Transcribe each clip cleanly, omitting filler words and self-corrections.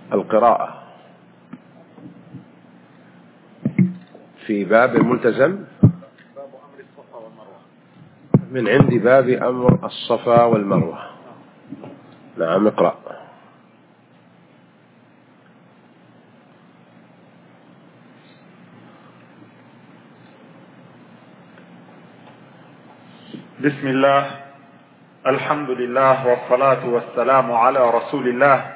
القراءة في باب الملتزم من عند باب أمر الصفا والمروة. نعم اقرأ. بسم الله، الحمد لله، والصلاة والسلام على رسول الله.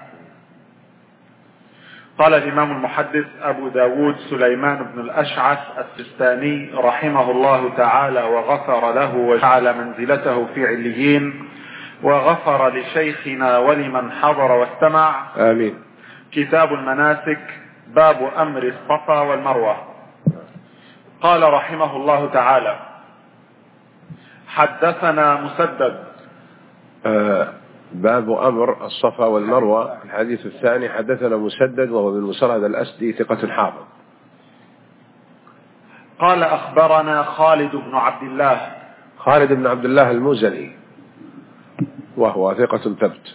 قال الإمام المحدث أبو داود سليمان بن الأشعث السستاني رحمه الله تعالى وغفر له وجعل منزلته في عليين، وغفر لشيخنا ولمن حضر واستمع. آمين. كتاب المناسك، باب أمر الصفا والمروة. قال رحمه الله تعالى: حدثنا مسدد. باب أمر الصفا والمروة. الحديث الثاني: حدثنا مسدد وهو بن مسرهد الأسدي ثقة حافظ. قال أخبرنا خالد بن عبد الله. خالد بن عبد الله المزني وهو ثقة ثبت.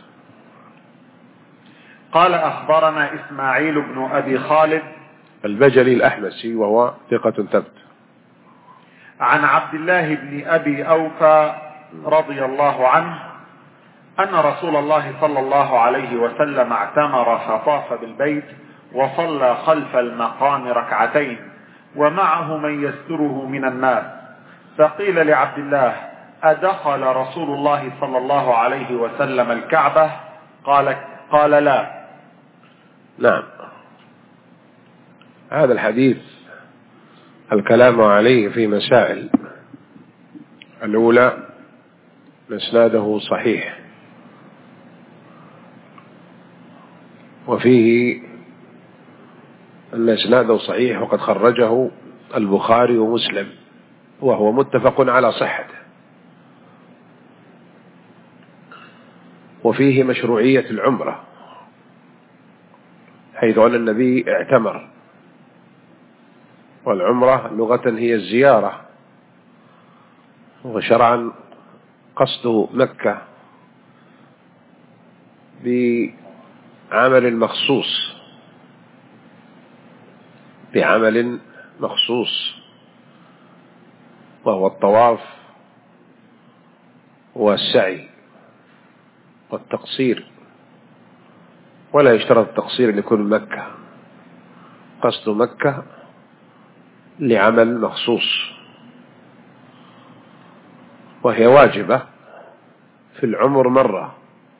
قال أخبرنا إسماعيل بن أبي خالد البجلي الأحمسي وهو ثقة ثبت. عن عبد الله بن أبي أوفى رضي الله عنه أن رسول الله صلى الله عليه وسلم اعتمر فطاف بالبيت وصلى خلف المقام ركعتين ومعه من يستره من الناس، فقيل لعبد الله: أدخل رسول الله صلى الله عليه وسلم الكعبة؟ قال لا. نعم. هذا الحديث الكلام عليه في مسائل. الأولى: إسناده صحيح، وفيه أن إسناده صحيح وقد خرجه البخاري ومسلم وهو متفق على صحته. وفيه مشروعية العمرة، حيث أن النبي اعتمر، والعمرة لغة هي الزيارة، وشرعا قصد مكة بعمل مخصوص وهو الطواف والسعي والتقصير، ولا يشترط التقصير أن يكون مكة، قصد مكة لعمل مخصوص، وهي واجبة في العمر مرة،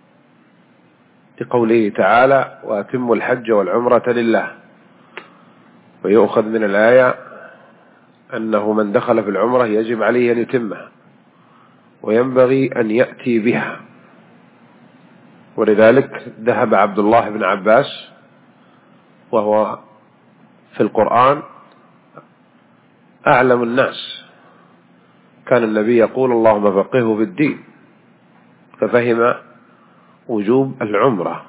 لقوله تعالى: وأتموا الحج والعمرة لله. ويؤخذ من الآية أنه من دخل في العمرة يجب عليه أن يتمها، وينبغي أن يأتي بها. ولذلك ذهب عبد الله بن عباس وهو في القرآن أعلم الناس، كان النبي يقول: اللهم فقهه في الدين، ففهم وجوب العمرة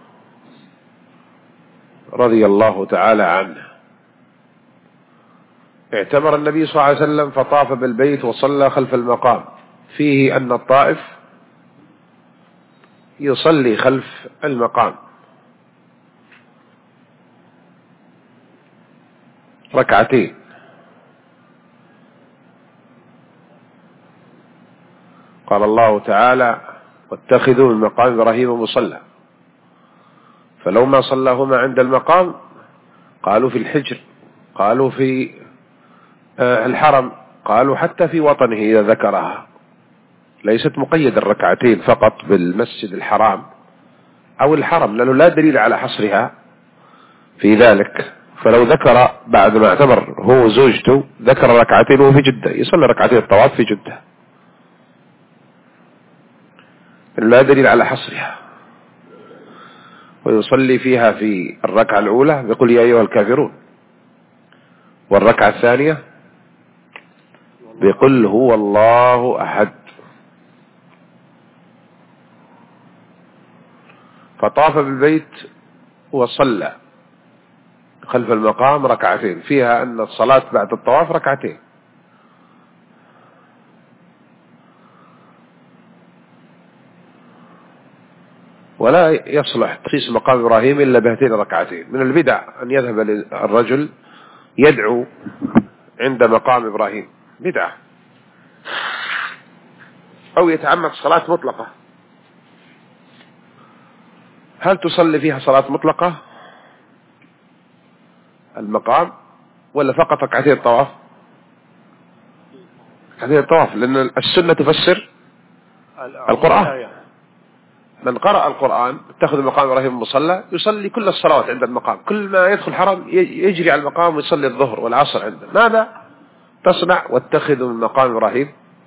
رضي الله تعالى عنه. اعتمر النبي صلى الله عليه وسلم فطاف بالبيت وصلى خلف المقام، فيه أن الطائف يصلي خلف المقام ركعتين، قال الله تعالى: واتخذوا من مقام إبراهيم مصلى، فلو ما صلاهما عند المقام قالوا في الحجر، قالوا في الحرم، قالوا حتى في وطنه إذا ذكرها، ليست مقيدة الركعتين فقط بالمسجد الحرام أو الحرم، لأنه لا دليل على حصرها في ذلك. فلو ذكر بعد ما اعتمر هو وزوجته ذكر ركعتين وهو في جدة، يصلي ركعتين الطواف في جدة، لا دليل على حصرها، ويصلي فيها في الركعة الأولى بقل يا أيها الكافرون، والركعة الثانية بقل هو الله أحد. فطاف بالبيت وصلى خلف المقام ركعتين، فيها أن الصلاة بعد الطواف ركعتين. ولا يصلح تخصيص مقام إبراهيم إلا بهاتين الركعتين. من البدع أن يذهب الرجل يدعو عند مقام إبراهيم، بدعة. أو يتعمد صلاة مطلقة. هل تصلي فيها صلاة مطلقة المقام ولا فقط ركعتين الطواف؟ ركعتين الطواف، لأن السنة تفسر القرآن. من قرأ القرآن اتخذ مقام إبراهيم مصلى يصلي كل الصلوات عند المقام، كل ما يدخل حرم يجري على المقام ويصلي الظهر والعصر عنده. ماذا تصنع؟ واتخذ من مقام إبراهيم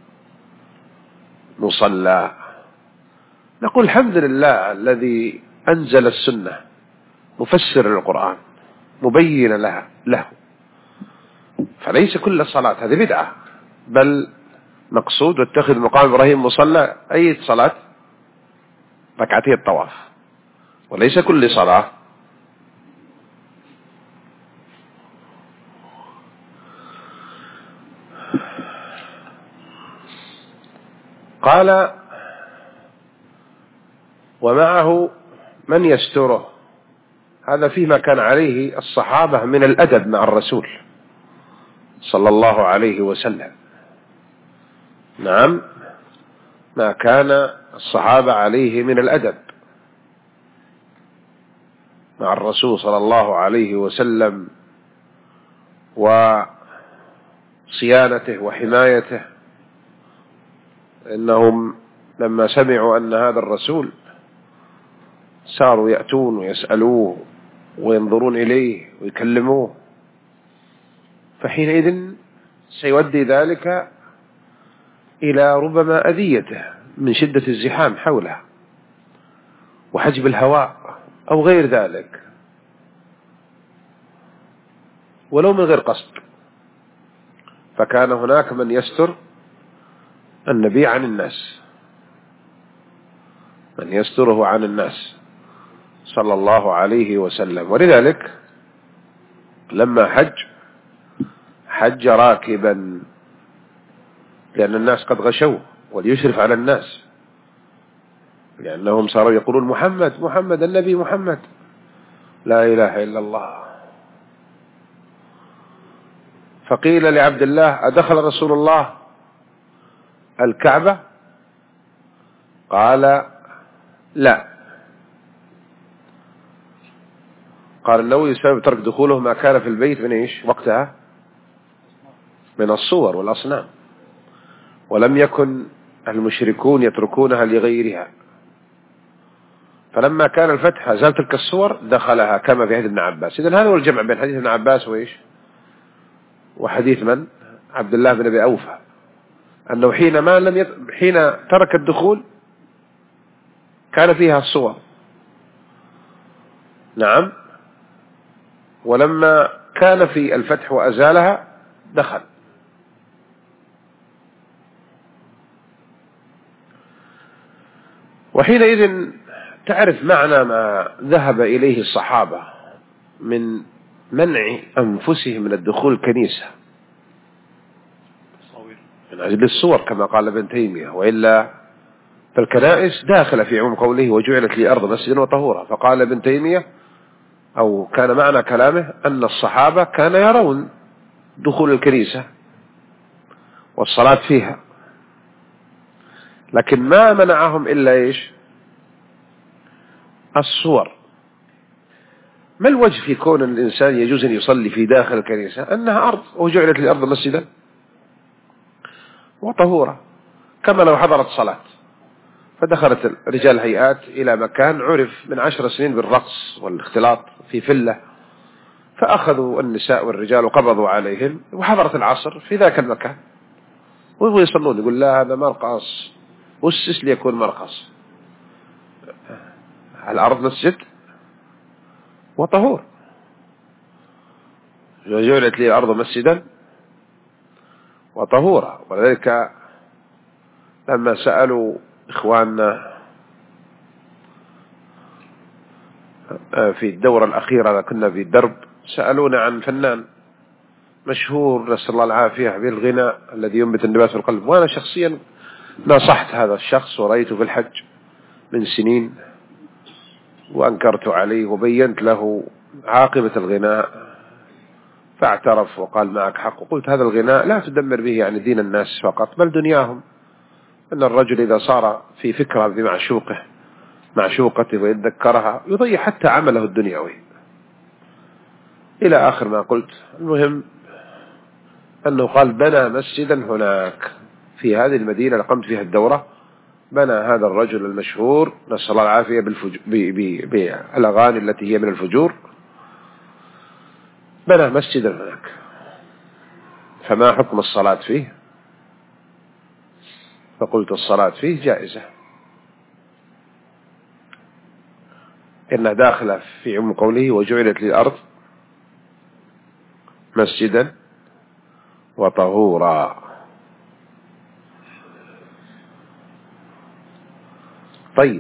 مصلى. نقول الحمد لله الذي أنزل السنة مفسر للقرآن مبين له، فليس كل الصلاة هذه بدعة، بل مقصود واتخذ مقام إبراهيم مصلى أي صلاة ركعتي الطواف، وليس كل صلاة. قال ومعه من يستره، هذا فيما كان عليه الصحابة من الأدب مع الرسول صلى الله عليه وسلم. نعم، ما كان الصحابة عليه من الأدب مع الرسول صلى الله عليه وسلم وصيانته وحمايته، إنهم لما سمعوا أن هذا الرسول صاروا يأتون ويسألوه وينظرون إليه ويكلموه، فحينئذ سيودي ذلك إلى ربما أذيته من شدة الزحام حوله وحجب الهواء أو غير ذلك، ولو من غير قصد. فكان هناك من يستر النبي عن الناس، من يستره عن الناس صلى الله عليه وسلم. ولذلك لما حج راكبا، لأن الناس قد غشوه وليشرف على الناس، لأنهم صاروا يقولون محمد النبي محمد، لا إله إلا الله. فقيل لعبد الله أدخل رسول الله الكعبة؟ قال لا. قال النووي سبب ترك دخوله ما كان في البيت من إيش وقتها؟ من الصور والأصنام، ولم يكن المشركون يتركونها لغيرها، فلما كان الفتح زال تلك الصور دخلها كما في حديث ابن عباس. إذن هذا هو الجمع بين حديث ابن عباس وحديث من؟ عبد الله بن أبي أوفى، أنه حين ترك الدخول كان فيها الصور. نعم، ولما كان في الفتح وأزالها دخل. وحينئذ تعرف معنى ما ذهب إليه الصحابة من منع أنفسهم من الدخول الكنيسة من أجل الصور كما قال ابن تيمية، وإلا فالكنائس داخلة في عموم قوله وجعلت لي أرض مسجدا وطهورا. فقال ابن تيمية أو كان معنى كلامه أن الصحابة كان يرون دخول الكنيسة والصلاة فيها، لكن ما منعهم إلا إيش؟ الصور. ما الوجه في كون الإنسان يجوز أن يصلي في داخل الكنيسة؟ أنها أرض وجعلت لي أرض مسجدا وطهورا، كما لو حضرت صلاة فدخلت رجال هيئات إلى مكان عرف من 10 سنين بالرقص والاختلاط في فلة، فأخذوا النساء والرجال وقبضوا عليهم، وحضرت العصر في ذاك المكان ويبغوا يصلون، يقول لا هذا مرقص، أسس ليكون مرقص. الأرض مسجد وطهور، جعلت لي الأرض مسجدا وطهورا. ولذلك لما سألوا إخواننا في الدورة الأخيرة كنا في الدرب، سألونا عن فنان مشهور نسأل الله العافية بالغناء الذي ينبت النبات في القلب، وأنا شخصيا نصحت هذا الشخص ورأيته في الحج من سنين، وأنكرت عليه وبينت له عاقبة الغناء فاعترف وقال معك حق، وقلت هذا الغناء لا تدمر به يعني دين الناس فقط بل دنياهم، أن الرجل إذا صار في فكرة معشوقته ويتذكرها يضيع حتى عمله الدنيوي إلى آخر ما قلت. المهم أنه قال بنى مسجدا هناك في هذه المدينة اللي قمت فيها الدورة، بنى هذا الرجل المشهور نسأل الله العافية بالأغاني التي هي من الفجور، بنى مسجدا هناك. فما حكم الصلاة فيه؟ فقلت الصلاة فيه جائزة، إنها داخلة في عموم قوله وجعلت للأرض مسجدا وطهورا. طيب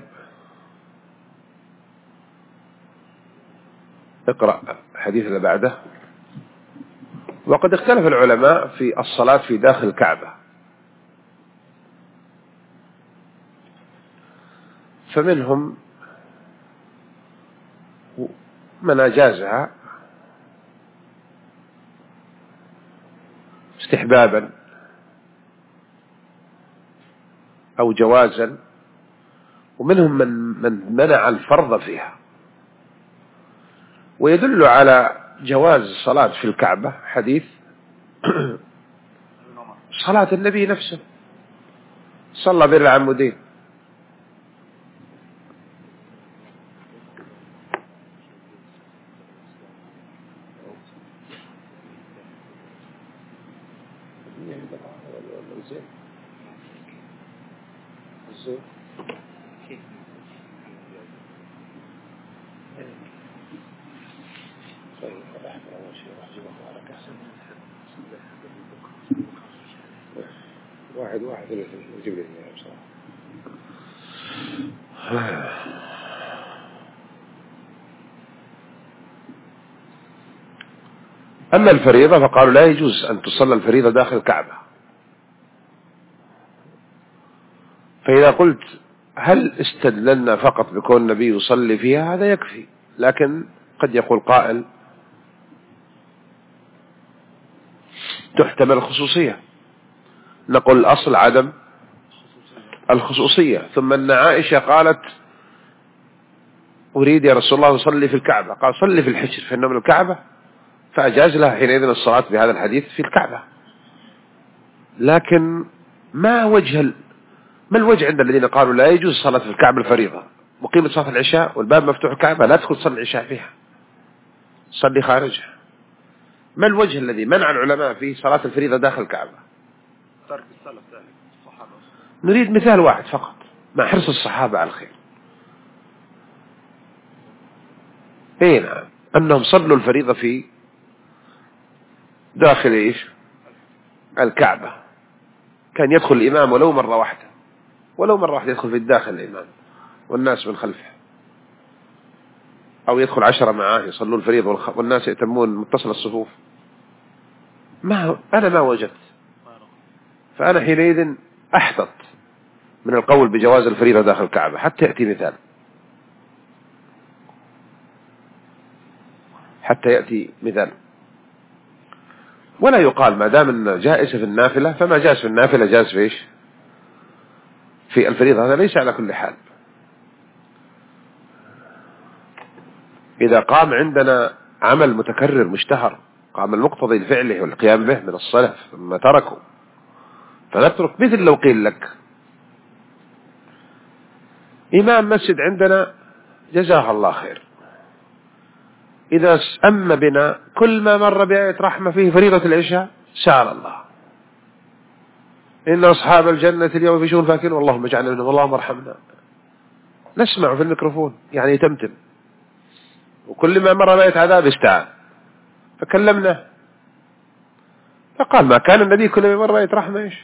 اقرأ الحديث اللي بعده. وقد اختلف العلماء في الصلاة في داخل الكعبة، فمنهم من أجازها استحبابا أو جوازا، ومنهم من منع الفرض فيها. ويدل على جواز الصلاة في الكعبة حديث صلاة النبي نفسه صلى بين العمودين. واحد يجيب لي بصراحة. أما الفريضة فقالوا لا يجوز أن تصلى الفريضة داخل الكعبة. فإذا قلت هل استدللنا فقط بكون النبي يصلي فيها هذا يكفي، لكن قد يقول قائل تحتمل الخصوصية، نقول الأصل عدم الخصوصية. ثم أن عائشة قالت أريد يا رسول الله أصلي في الكعبة، قال صلي في الحجر فإنه من الكعبة، فأجاز لها حينئذ الصلاة بهذا الحديث في الكعبة. لكن ما الوجه عند الذين قالوا لا يجوز الصلاة في الكعبة الفريضة مقيمة صلاة العشاء والباب مفتوح الكعبة لا تدخل صلاة العشاء فيها، صلي خارجها؟ ما الوجه الذي منع العلماء فيه صلاة الفريضة داخل الكعبة؟ ترك السلف الصحابة. نريد مثال واحد فقط مع حرص الصحابة على الخير. اي نعم، انهم صلوا الفريضة في داخل ايش الكعبة، كان يدخل الامام ولو مرة واحدة يدخل في الداخل الامام والناس من خلفه، او يدخل 10 معاه يصلوا الفريضة والناس يأتمون متصل الصفوف. انا ما وجدت، فانا حينئذ احتط من القول بجواز الفريضة داخل الكعبة حتى يأتي مثال. ولا يقال ما دام ان جائز في النافلة فما جاز في النافلة جاز في ايش في الفريضة، هذا ليس على كل حال. إذا قام عندنا عمل متكرر مشتهر قام المقتضي لفعله والقيام به من السلف ثم تركوا فنترك، مثل لو قيل لك إمام مسجد عندنا جزاه الله خير إذا أم بنا كل ما مر بآية رحمة فيه فريضة العشاء شاء الله إن أصحاب الجنة اليوم في شغل فاكين واللهم اجعلنا منهم اللهم ارحمنا، نسمع في الميكروفون يعني يتمتم، وكل ما مر بآية عذاب استعان، فكلمنا فقال ما كان النبي كل ما مر بآية رحمة إيش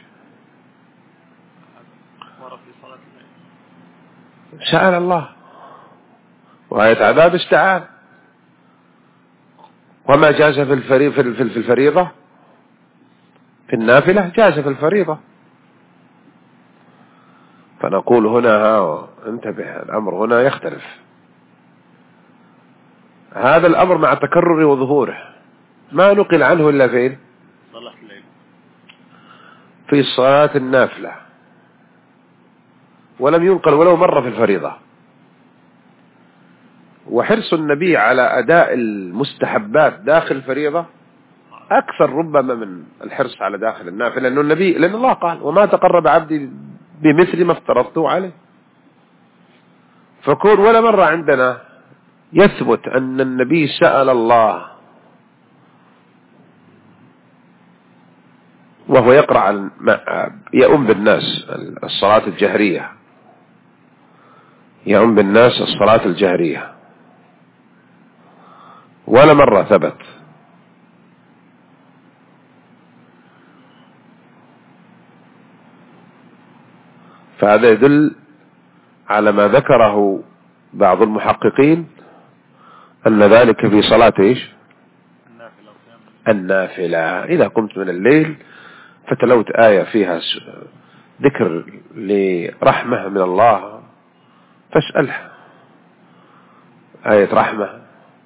سأل الله، وآية عذاب استعان. وما جاز في الفريضة في النافلة جاز في الفريضة. فنقول هنا انتبه، الأمر هنا يختلف. هذا الأمر مع تكرر وظهوره ما نقل عنه إلا فين؟ صلاة الليل، في الصلاة النافلة، ولم ينقل ولو مرة في الفريضة. وحرص النبي على أداء المستحبات داخل الفريضة أكثر ربما من الحرص على داخل النافلة، لأن الله قال وما تقرب عبدي بمثل ما افترضته عليه. فكون ولا مرة عندنا يثبت أن النبي سأل الله وهو يقرأ يؤم بالناس الصلاة الجهرية، يؤم بالناس الصلاة الجهرية، ولا مرة ثبت. فهذا يدل على ما ذكره بعض المحققين أن ذلك في صلاة إيش؟ النافلة. إذا قمت من الليل فتلوت آية فيها ذكر لرحمة من الله فاسأله، آية رحمة،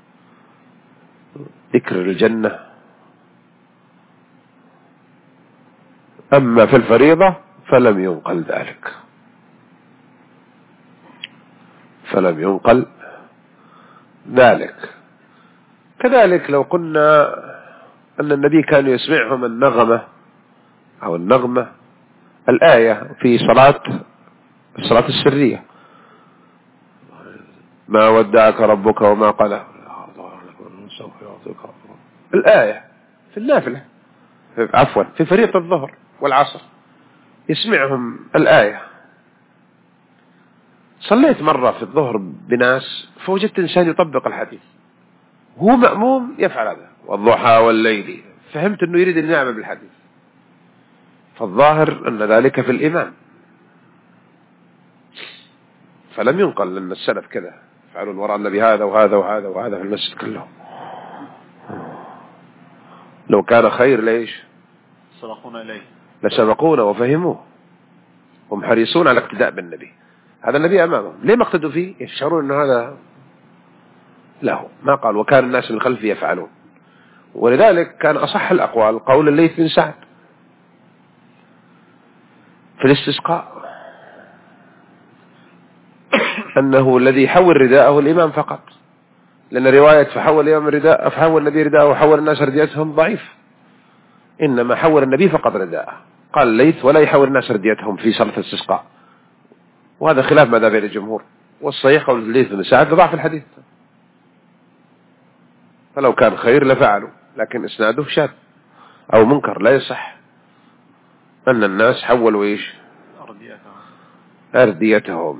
ذكر الجنة. أما في الفريضة فلم ينقل ذلك، فلم ينقل ذلك. كذلك لو قلنا أن النبي كان يسمعهم النغمة أو النغمة الآية في الصلاة السرية، ما ودعك ربك وما قلى، الآية في النافلة، عفوا في فريضة الظهر والعصر يسمعهم الآية. صليت مرة في الظهر بناس فوجدت إنسان يطبق الحديث، هو مأموم يفعل هذا والضحى والليل، فهمت أنه يريد أن يعمل بالحديث، فالظاهر أن ذلك في الإمام، فلم ينقل أن السلف كذا يفعلون وراء النبي هذا وهذا وهذا وهذا في المسجد كله. لو كان خير ليش سبقونا إليه، لسبقونا وفهموه، هم حريصون على الاقتداء بالنبي. هذا النبي أمامهم، ليه ما اقتدوا فيه؟ يشعرون أن هذا له، ما قال وكان الناس من خلفه يفعلون. ولذلك كان أصح الأقوال قول الليث بن سعد في الاستسقاء أنه الذي حول رداءه الإمام فقط، لأن رواية فحول النبي رداءه وحول الناس رديتهم ضعيف، إنما حول النبي فقط رداءه. قال الليث ولا يحول الناس رديتهم في صلاة الاستسقاء، وهذا خلاف مذهب الجمهور، والصحيح قول الليث بن سعد ضعف الحديث، فلو كان خير لفعلوا، لكن إسناده شاذ أو منكر لا يصح أن الناس حولوا إيش أرديتهم.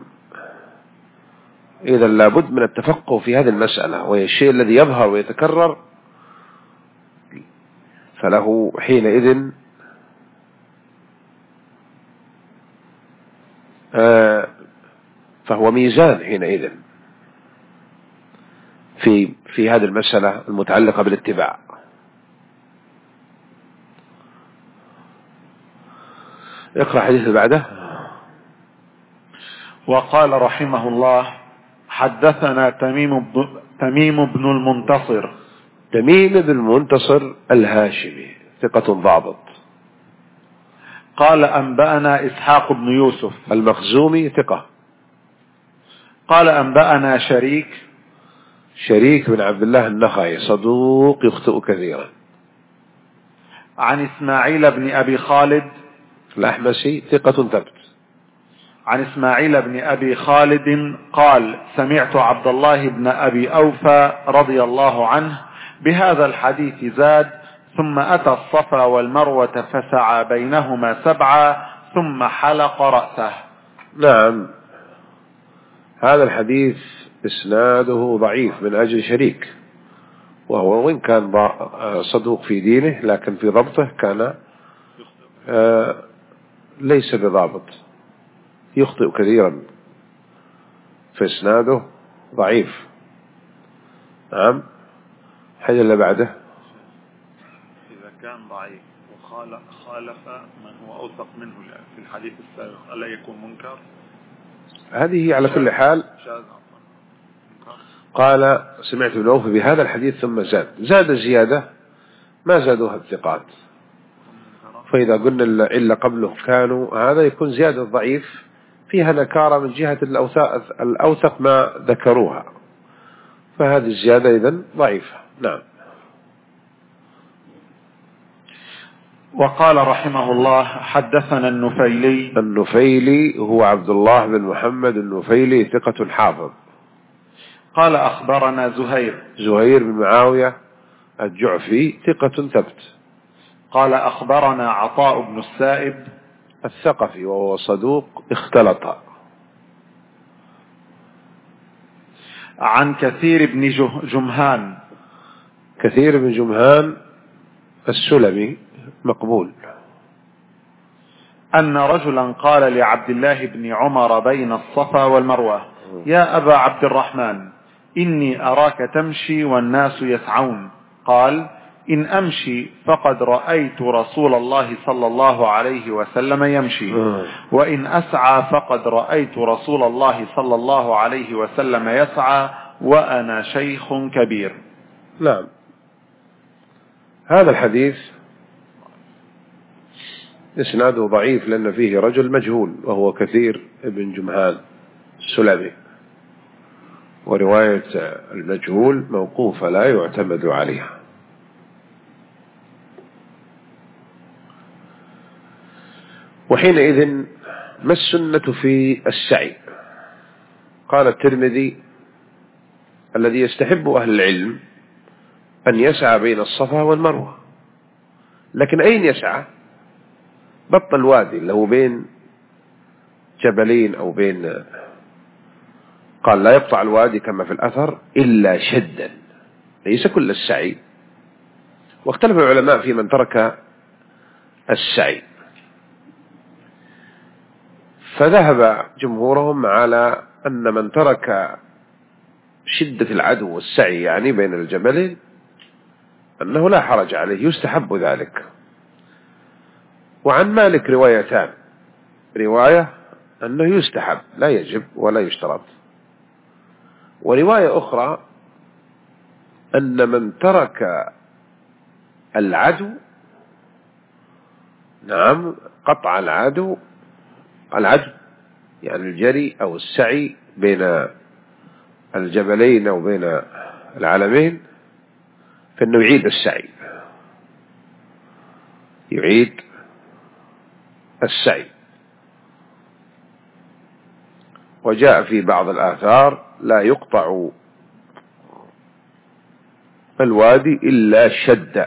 إذا لابد من التفقه في هذه المسألة، وهي الشيء الذي يظهر ويتكرر، فله حينئذ فهو ميزان حينئذ في هذه المسألة المتعلقة بالاتباع. اقرأ حديث بعده. وقال رحمه الله: حدثنا تميم بن المنتصر. تميم بن المنتصر الهاشمي ثقة ضابط. قال أنبأنا إسحاق بن يوسف المخزومي ثقة. قال أنبأنا شريك بن عبد الله النخعي صدوق يخطئ كثيرا. عن إسماعيل بن أبي خالد الأحمسي ثقة ثبت. عن إسماعيل بن أبي خالد قال: سمعت عبد الله بن أبي أوفى رضي الله عنه بهذا الحديث زاد: ثم أتى الصفا والمروة فسعى بينهما 7 ثم حلق رأسه. نعم، هذا الحديث إسناده ضعيف من أجل شريك، وهو وإن كان صدوق في دينه لكن في ضبطه كان ليس بضابط، يخطئ كثيرا، فإسناده ضعيف. نعم. حاجة اللي بعده: إذا كان ضعيف وخالف من هو أوثق منه في الحديث السابق ألا يكون منكر؟ هذه على كل حال قال سمعت ابن أوف بهذا الحديث ثم زاد زيادة ما زادوها الثقات. فإذا قلنا إلا قبله كانوا، هذا يكون زيادة ضعيف فيها نكارة من جهة الأوثق ما ذكروها، فهذه الزيادة إذن ضعيفة. نعم. وقال رحمه الله حدثنا النفيلي. النفيلي هو عبد الله بن محمد النفيلي، ثقة حافظ. قال أخبرنا زهير بن معاوية الجعفي، ثقة ثبت. قال أخبرنا عطاء بن السائب الثقفي وهو صدوق اختلط. عن كثير بن جمهان. كثير بن جمهان السلمي مقبول. أن رجلا قال لعبد الله بن عمر بين الصفا والمروة: يا أبا عبد الرحمن، إني أراك تمشي والناس يسعون. قال: إن أمشي فقد رأيت رسول الله صلى الله عليه وسلم يمشي، وإن أسعى فقد رأيت رسول الله صلى الله عليه وسلم يسعى وأنا شيخ كبير. نعم. هذا الحديث إسناده ضعيف لأن فيه رجل مجهول وهو كثير بن جمهان السلمي، ورواية المجهول موقوفة لا يعتمد عليها. وحينئذ ما السنة في السعي؟ قال الترمذي: الذي يستحب أهل العلم أن يسعى بين الصفا والمروة. لكن أين يسعى؟ بطن الوادي اللي هو بين جبلين أو بين، قال لا يقطع الوادي كما في الأثر إلا شدا، ليس كل السعي. واختلف العلماء في من ترك السعي، فذهب جمهورهم على أن من ترك شدة العدو والسعي يعني بين الجبلين أنه لا حرج عليه، يستحب ذلك. وعن مالك روايتان: رواية أنه يستحب لا يجب ولا يشترط، ورواية أخرى أن من ترك العدو، نعم، قطع العدو يعني الجري أو السعي بين الجبلين أو بين العلمين، فإنه يعيد السعي، يعيد السعي. وجاء في بعض الآثار: لا يقطع الوادي إلا شد.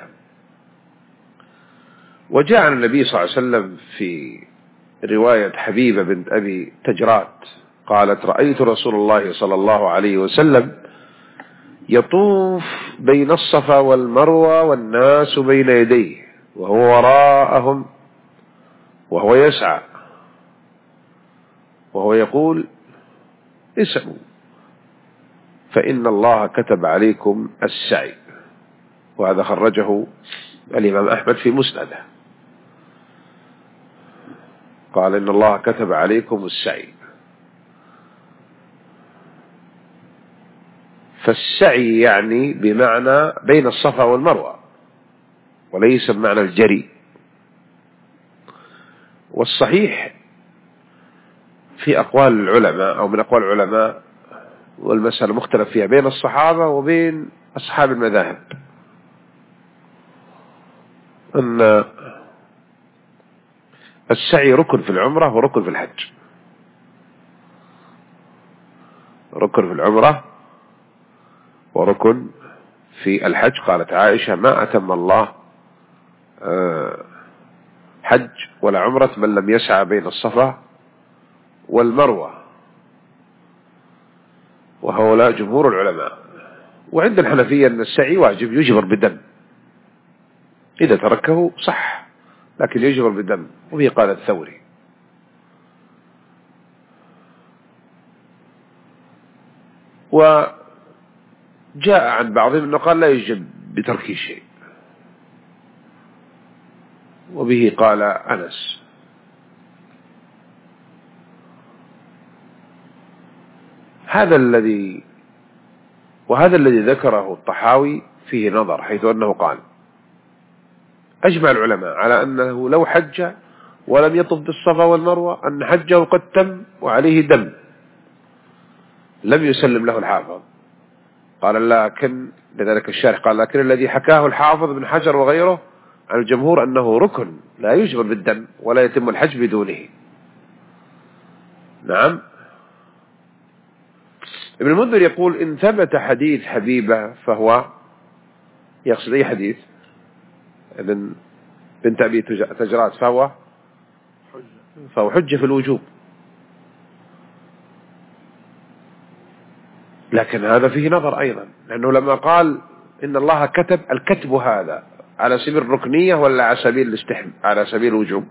وجاء عن النبي صلى الله عليه وسلم في رواية حبيبة بنت أبي تجرات قالت: رأيت رسول الله صلى الله عليه وسلم يطوف بين الصفا والمروة والناس بين يديه وهو وراءهم وهو يسعى وهو يقول: اسعوا فإن الله كتب عليكم السعي. وهذا خرجه الإمام أحمد في مسنده، قال: إن الله كتب عليكم السعي. فالسعي يعني بمعنى بين الصفا والمروة وليس بمعنى الجري. والصحيح في أقوال العلماء أو من أقوال العلماء، والمسألة مختلف فيها بين الصحابة وبين أصحاب المذاهب، أن السعي ركن في العمرة وركن في الحج. ركن في العمرة وركن في الحج. قالت عائشة: ما أتم الله حج ولا عمرة من لم يسعى بين الصفا والمروة. وهؤلاء جمهور العلماء. وعند الحنفية أن السعي واجب يجبر بالدم، إذا تركه صح لكن يجبر بالدم، وبه قال الثوري. وجاء عن بعضهم أنه قال لا يجب بترك شيء، وبه قال أنس. هذا الذي وهذا الذي ذكره الطحاوي فيه نظر، حيث أنه قال أجمع العلماء على أنه لو حج ولم يطف بالصفا والمروة أن حجه قد تم وعليه دم، لم يسلم له الحافظ. قال لكن لذلك الشارح قال لكن الذي حكاه الحافظ بن حجر وغيره عن الجمهور أنه ركن لا يجبر بالدم ولا يتم الحج بدونه. نعم. ابن المنذر يقول إن ثبت حديث حبيبة فهو يقصد أي حديث بنت أبي تجرات فهو حجة في الوجوب، لكن هذا فيه نظر أيضا، لأنه لما قال إن الله كتب الكتب هذا على سبيل الركنية ولا على سبيل الوجوب؟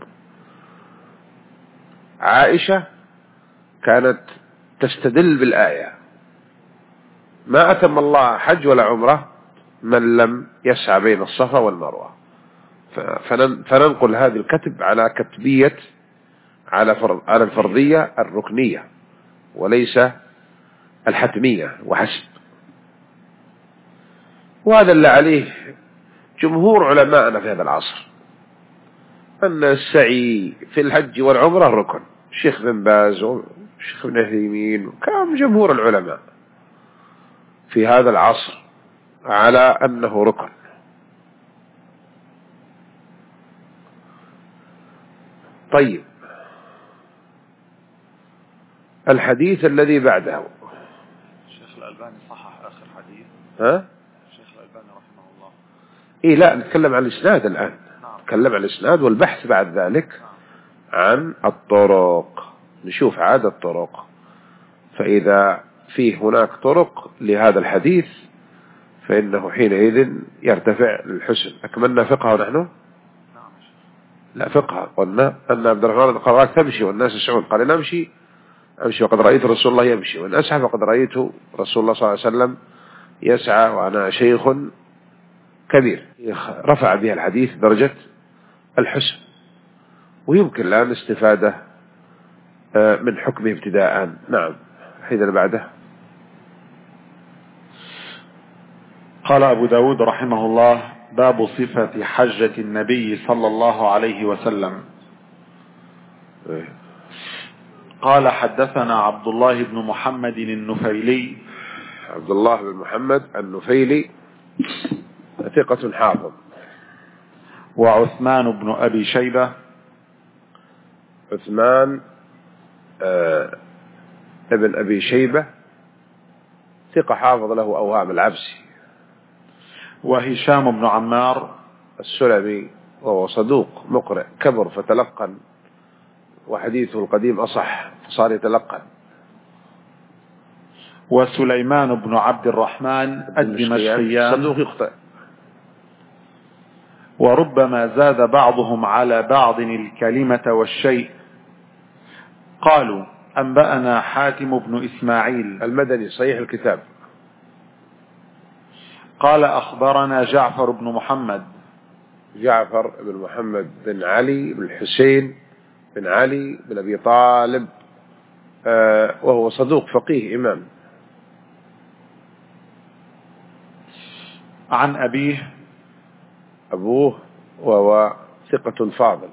عائشة كانت تستدل بالآية ما أتم الله حج ولا عمره من لم يسعى بين الصفا والمروة، فننقل هذه الكتب على كتبية على الفرضية الركنية وليس الحتمية وحسب. وهذا اللي عليه جمهور علماءنا في هذا العصر، أن السعي في الحج والعمرة ركن. الشيخ بن باز والشيخ ابن عثيمين وكان جمهور العلماء في هذا العصر على أنه ركن. طيب، الحديث الذي بعده الشيخ الألباني صحح آخر حديث. الشيخ الألباني رحمه الله. لا، نتكلم عن الإسناد الآن. نتكلم عن الإسناد والبحث بعد ذلك عن الطرق، نشوف عدد الطرق، فإذا فيه هناك طرق لهذا الحديث فإنه حينئذ يرتفع للحسن. أكملنا فقهه نحن؟ لا، فقه قلنا أن عبد الرحمن قال تمشي والناس يسعون، قال نمشي أمشي وقد رأيت رسول الله يمشي، وإن أسعى فقد رأيت رسول الله صلى الله عليه وسلم يسعى وأنا شيخ كبير. رفع بها الحديث درجة الحسن، ويمكن الآن استفادة من حكمه ابتداء. نعم. حيث بعده قال أبو داود رحمه الله: باب صفة حجة النبي صلى الله عليه وسلم. قال حدثنا عبد الله بن محمد النفيلي. عبد الله بن محمد النفيلي ثقة حافظ. وعثمان بن أبي شيبة. عثمان ابن أبي شيبة ثقة حافظ له أوهام العبسي. وهشام بن عمار السلمي وهو صدوق مقرئ كبر فتلقن، وحديثه القديم أصح فصار يتلقن. وسليمان بن عبد الرحمن الدمشقيان صدوق يخطئ. وربما زاد بعضهم على بعض الكلمة والشيء. قالوا: أنبأنا حاتم بن إسماعيل المدني صحيح الكتاب. قال أخبرنا جعفر بن محمد. جعفر بن محمد بن علي بن الحسين بن علي بن أبي طالب، وهو صدوق فقيه إمام. عن أبوه وهو ثقة فاضل.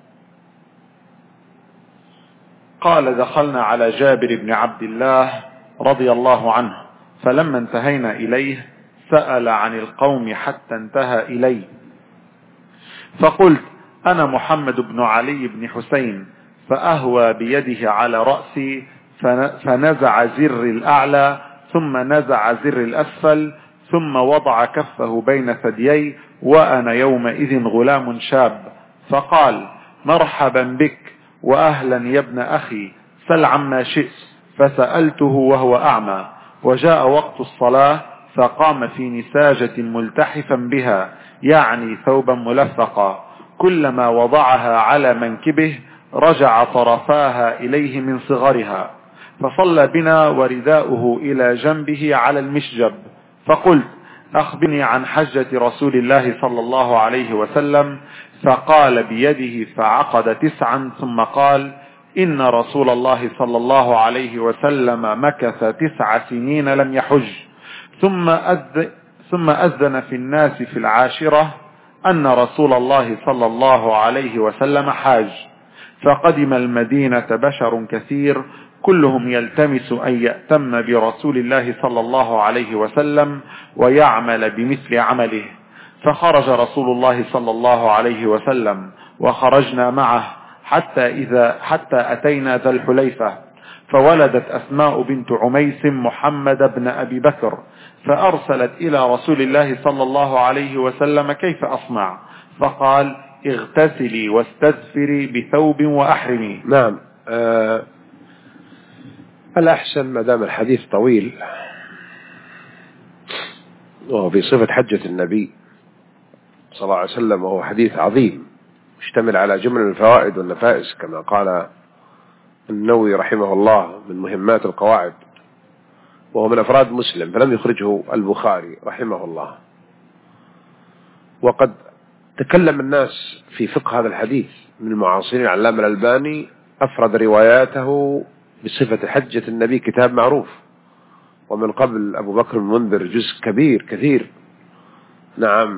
قال: دخلنا على جابر بن عبد الله رضي الله عنه، فلما انتهينا إليه سأل عن القوم حتى انتهى إلي، فقلت: أنا محمد بن علي بن حسين، فأهوى بيده على رأسي فنزع زر الأعلى ثم نزع زر الأسفل ثم وضع كفه بين ثديي، وأنا يومئذ غلام شاب، فقال: مرحبا بك وأهلا يا ابن أخي، سل عما شئت. فسألته وهو أعمى. وجاء وقت الصلاة فقام في نساجة ملتحفا بها، يعني ثوبا ملفقا، كلما وضعها على منكبه رجع طرفاها إليه من صغرها، فصلى بنا ورداؤه إلى جنبه على المشجب. فقلت: أخبرني عن حجة رسول الله صلى الله عليه وسلم. فقال بيده فعقد 9 ثم قال: إن رسول الله صلى الله عليه وسلم مكث 9 سنين لم يحج، ثم أذن في الناس في العاشرة أن رسول الله صلى الله عليه وسلم حاج، فقدم المدينة بشر كثير كلهم يلتمس أن يأتم برسول الله صلى الله عليه وسلم ويعمل بمثل عمله، فخرج رسول الله صلى الله عليه وسلم وخرجنا معه حتى أتينا ذا الحليفة، فولدت أسماء بنت عميس محمد بن أبي بكر، فأرسلت إلى رسول الله صلى الله عليه وسلم كيف أصنع؟ فقال اغتسلي واستذفري بثوب وأحرمي. نعم. الأحسن ما دام الحديث طويل وهو في صفة حجة النبي صلى الله عليه وسلم، وهو حديث عظيم يشتمل على جمل الفوائد والنفائس كما قال النووي رحمه الله من مهمات القواعد، وهو من أفراد مسلم فلم يخرجه البخاري رحمه الله. وقد تكلم الناس في فقه هذا الحديث من المعاصرين. العلامة الألباني أفرد رواياته بصفة حجة النبي كتاب معروف، ومن قبل أبو بكر المنذر جزء كبير كثير. نعم.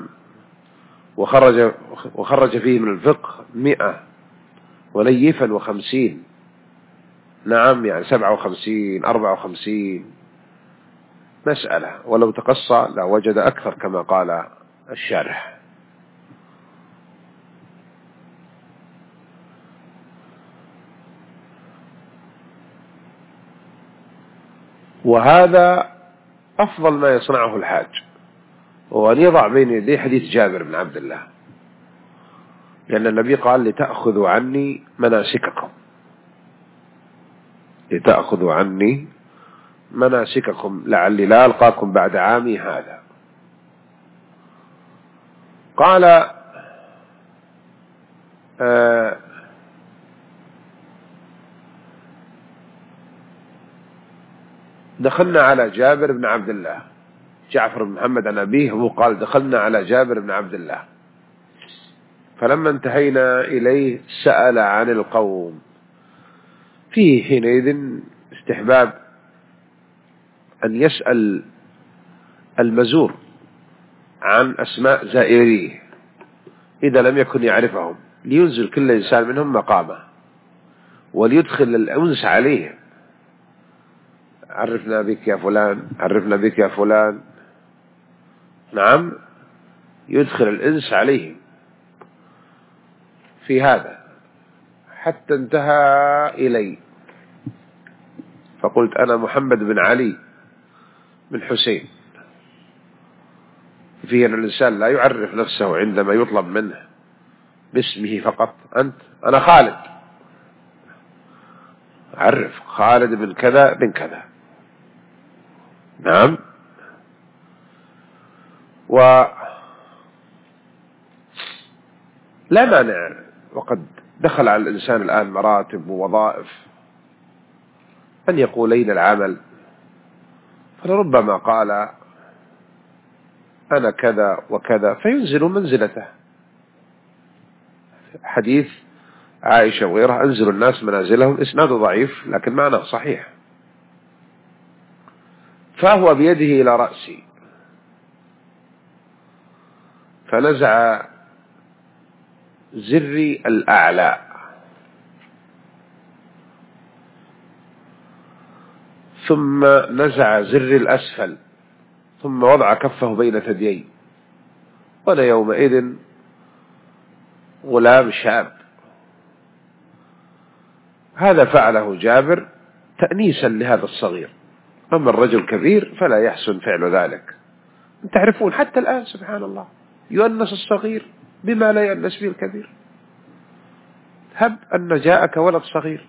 وخرج فيه من الفقه 150 نعم، يعني 57 54 مسألة، ولو تقصى لوجد أكثر كما قال الشارح. وهذا أفضل ما يصنعه الحاج، وأن يضع بين يديه حديث جابر بن عبد الله، لأن النبي قال لتأخذوا عني مناسككم، لتأخذوا عني مناسككم لعلي لا ألقاكم بعد عامي هذا. قال دخلنا على جابر بن عبد الله، جعفر بن محمد عن أبيه، هو قال دخلنا على جابر بن عبد الله، فلما انتهينا إليه سأل عن القوم. فيه حينئذ استحباب أن يسأل المزور عن أسماء زائريه إذا لم يكن يعرفهم، لينزل كل إنسان منهم مقامه وليدخل الأنس عليه. عرفنا بك يا فلان، عرفنا بك يا فلان. نعم، يدخل الإنس عليه في هذا حتى انتهى إلي، فقلت أنا محمد بن علي بن حسين. فيه أن الإنسان لا يعرف نفسه عندما يطلب منه باسمه فقط. أنا خالد، عرف خالد بن كذا بن كذا. نعم. ولا مانع، وقد دخل على الإنسان الآن مراتب ووظائف أن يقول أين العمل، فلربما قال أنا كذا وكذا فينزل منزلته. حديث عائشة وغيرها أنزل الناس منازلهم، إسناد ضعيف لكن معناه صحيح. فهو بيده إلى رأسي فنزع زري الأعلى ثم نزع زري الأسفل ثم وضع كفه بين ثديي، وأنا يومئذ غلام شاب. هذا فعله جابر تأنيسا لهذا الصغير، أما الرجل كبير فلا يحسن فعل ذلك. تعرفون حتى الآن سبحان الله يؤنس الصغير بما لا يؤنس به الكبير. هب أن جاءك ولد صغير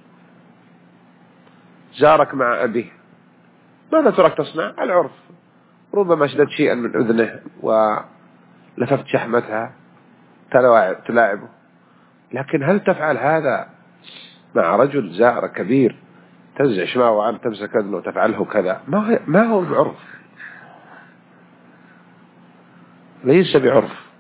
زارك مع أبيه، ماذا ترك تصنع؟ العرف، ربما شدت شيئا من أذنه ولفت شحمتها تلاعبه، لكن هل تفعل هذا مع رجل زائر كبير؟ تنزع شماء وعن تمسك أذنه وتفعله كذا؟ ما هو بعرف، ليس بعرف.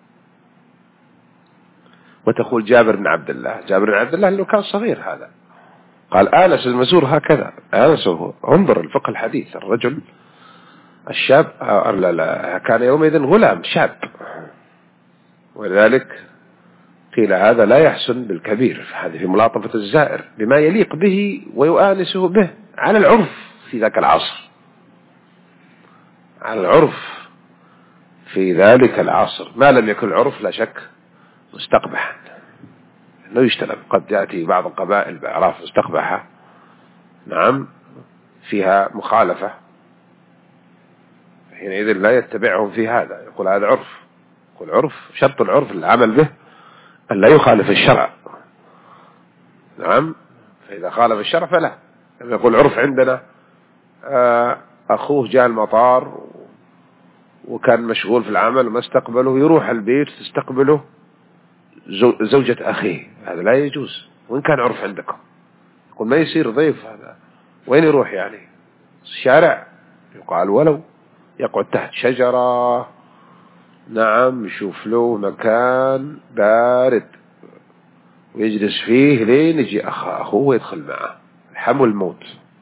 وتقول جابر بن عبد الله، جابر بن عبد الله اللي كان صغير هذا قال آنس المزور هكذا. آنس، انظر الفقه الحديث، الرجل الشاب لا كان يومئذ غلام شاب، ولذلك قيل هذا لا يحسن بالكبير، هذه في ملاطفة الزائر بما يليق به ويؤانسه به على العرف في ذاك العصر، على العرف في ذلك العصر، ما لم يكن العرف لا شك مستقبحا انه يجتنب. قد يأتي بعض القبائل بأعراف مستقبحة نعم فيها مخالفة، حينئذ لا يتبعهم في هذا، يقول هذا عرف. يقول عرف، شرط العرف العمل به أن لا يخالف الشرع نعم، فإذا خالف الشرع فلا. يقول عرف عندنا أخوه جاء المطار وكان مشغول في العمل وما استقبله، يروح البيت تستقبله زوجة أخيه، هذا لا يجوز وإن كان عرف عندكم. يقول ما يصير ضيف، هذا وين يروح يعني الشارع؟ يقال ولو يقعد تحت شجرة نعم، يشوف له مكان بارد ويجلس فيه لين يجي أخوه ويدخل معه، الحمل الموت،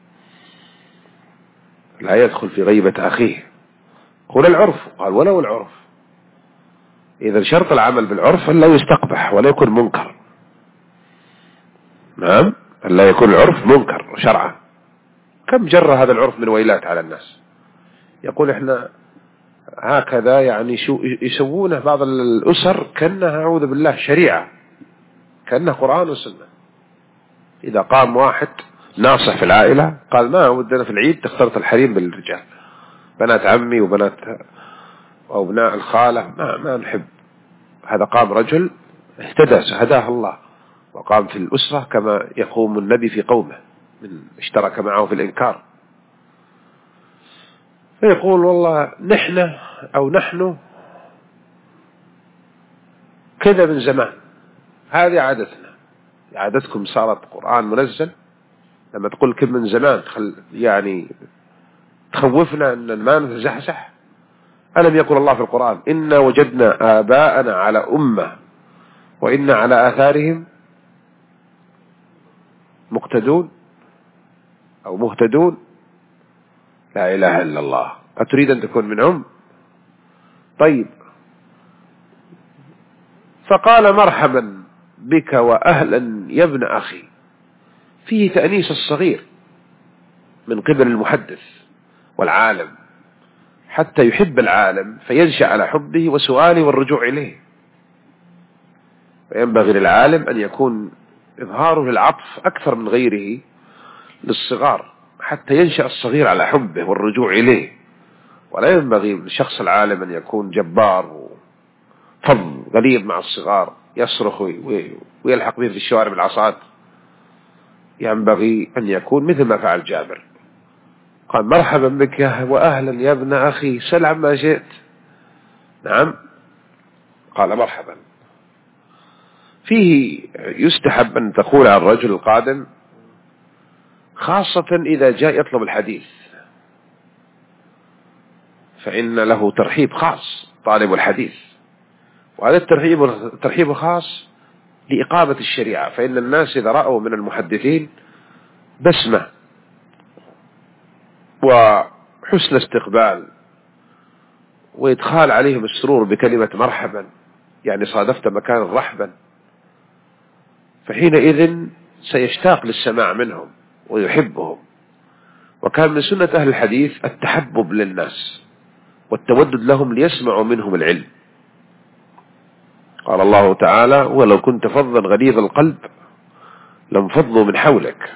لا يدخل في غيبة أخيه. قول العرف، قال ولو العرف. إذا شرط العمل بالعرف أن لا يستقبح ولا يكون منكر نعم، أن لا يكون العرف منكر شرعا. كم جرى هذا العرف من ويلات على الناس، يقول إحنا هكذا يعني شو يسوونه بعض الأسر كأنها أعوذ بالله شريعة، كأنها قرآن وسنة. إذا قام واحد ناصح في العائلة قال ما ودنا في العيد تختلط الحريم بالرجال، بنات عمي وبنات أو ابناء الخالة ما نحب، هذا قام رجل اهتدى هداه الله وقام في الأسرة كما يقوم النبي في قومه من اشترك معه في الإنكار. فيقول والله نحن كذا من زمان، هذه عادتنا، عادتكم صارت قرآن منزل، لما تقول كم من زمان يعني تخوفنا أن ما نتزحزح. ألم يقول الله في القرآن إنا وجدنا آباءنا على أمة وإنا على آثارهم مقتدون أو مهتدون؟ لا إله إلا الله، أتريد أن تكون منهم؟ طيب، فقال مرحبا بك وأهلا يا ابن أخي، فيه تأنيس الصغير من قبل المحدث والعالم حتى يحب العالم فينشأ على حبه وسؤاله والرجوع إليه. فينبغي للعالم أن يكون إظهاره للعطف أكثر من غيره للصغار حتى ينشأ الصغير على حبه والرجوع إليه، ولا ينبغي للشخص العالم أن يكون جبار وفظ غليظ مع الصغار يصرخ ويلحق بهم في الشوارع بالعصات. ينبغي أن يكون مثل ما فعل جابر، قال مرحبا بك وأهلا يا ابن أخي، سل عما شئت. نعم، قال مرحبا. فيه يستحب أن تقول على الرجل القادم خاصة إذا جاء يطلب الحديث، فإن له ترحيب خاص طالب الحديث، وهذا الترحيب الخاص لإقامة الشريعة. فإن الناس إذا رأوا من المحدثين بسمة وحسن استقبال وإدخال عليهم السرور بكلمة مرحبا، يعني صادفت مكان رحبا، فحينئذ سيشتاق للسماع منهم ويحبهم. وكان من سنة أهل الحديث التحبب للناس والتودد لهم ليسمعوا منهم العلم. قال الله تعالى ولو كنت فظا غليظ القلب لانفضوا من حولك.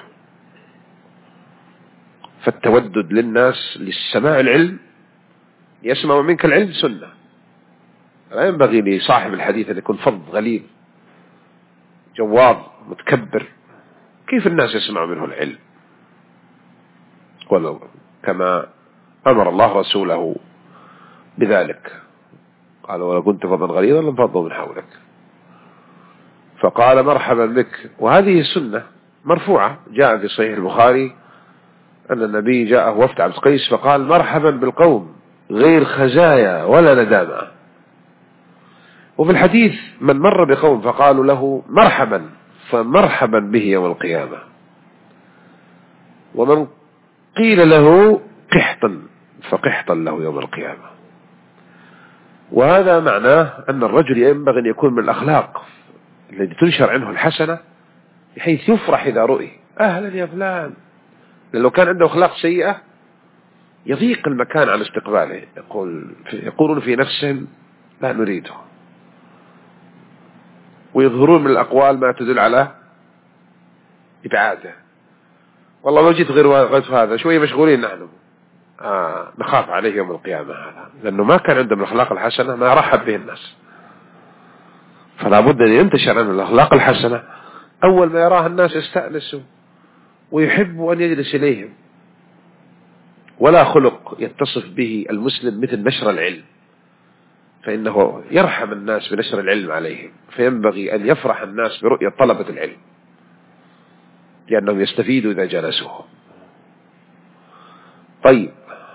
فالتودد للناس للسماع العلم يسمع منك العلم سنة، لا ينبغي لصاحب الحديث أن يكون فظ غليظ جواب متكبر، كيف الناس يسمع منه العلم؟ ولو كما أمر الله رسوله بذلك، قال ولو كنت فظا غليظا لانفضوا من حولك. فقال مرحبا بك، وهذه السنة مرفوعة، جاء في صحيح البخاري أن النبي جاءه وفد عبد القيس فقال مرحبا بالقوم غير خزايا ولا ندامة. وفي الحديث من مر بقوم فقالوا له مرحبا فمرحبا به يوم القيامة، ومن قيل له قحطا فقحطا له يوم القيامة. وهذا معناه أن الرجل ينبغي أن يكون من الأخلاق التي تنشر عنه الحسنة بحيث يفرح إذا رؤي، أهلا يا فلان. لو كان عنده أخلاق سيئة يضيق المكان عن استقباله، يقولون في نفسهم لا نريده، ويظهرون من الأقوال ما تدل على إبعاده. والله لو جيت غير هذا شوية مشغولين نحن، نخاف عليه يوم القيامة هذا، لأنه ما كان عنده من الأخلاق الحسنة ما رحب به الناس. فلا بد أن ينتشر عنه الأخلاق الحسنة، أول ما يراه الناس يستأنسوا ويحبوا أن يجلس إليهم. ولا خلق يتصف به المسلم مثل نشر العلم، فإنه يرحم الناس بنشر العلم عليهم، فينبغي أن يفرح الناس برؤية طلبة العلم لأنهم يستفيدوا إذا جلسوهم. طيب،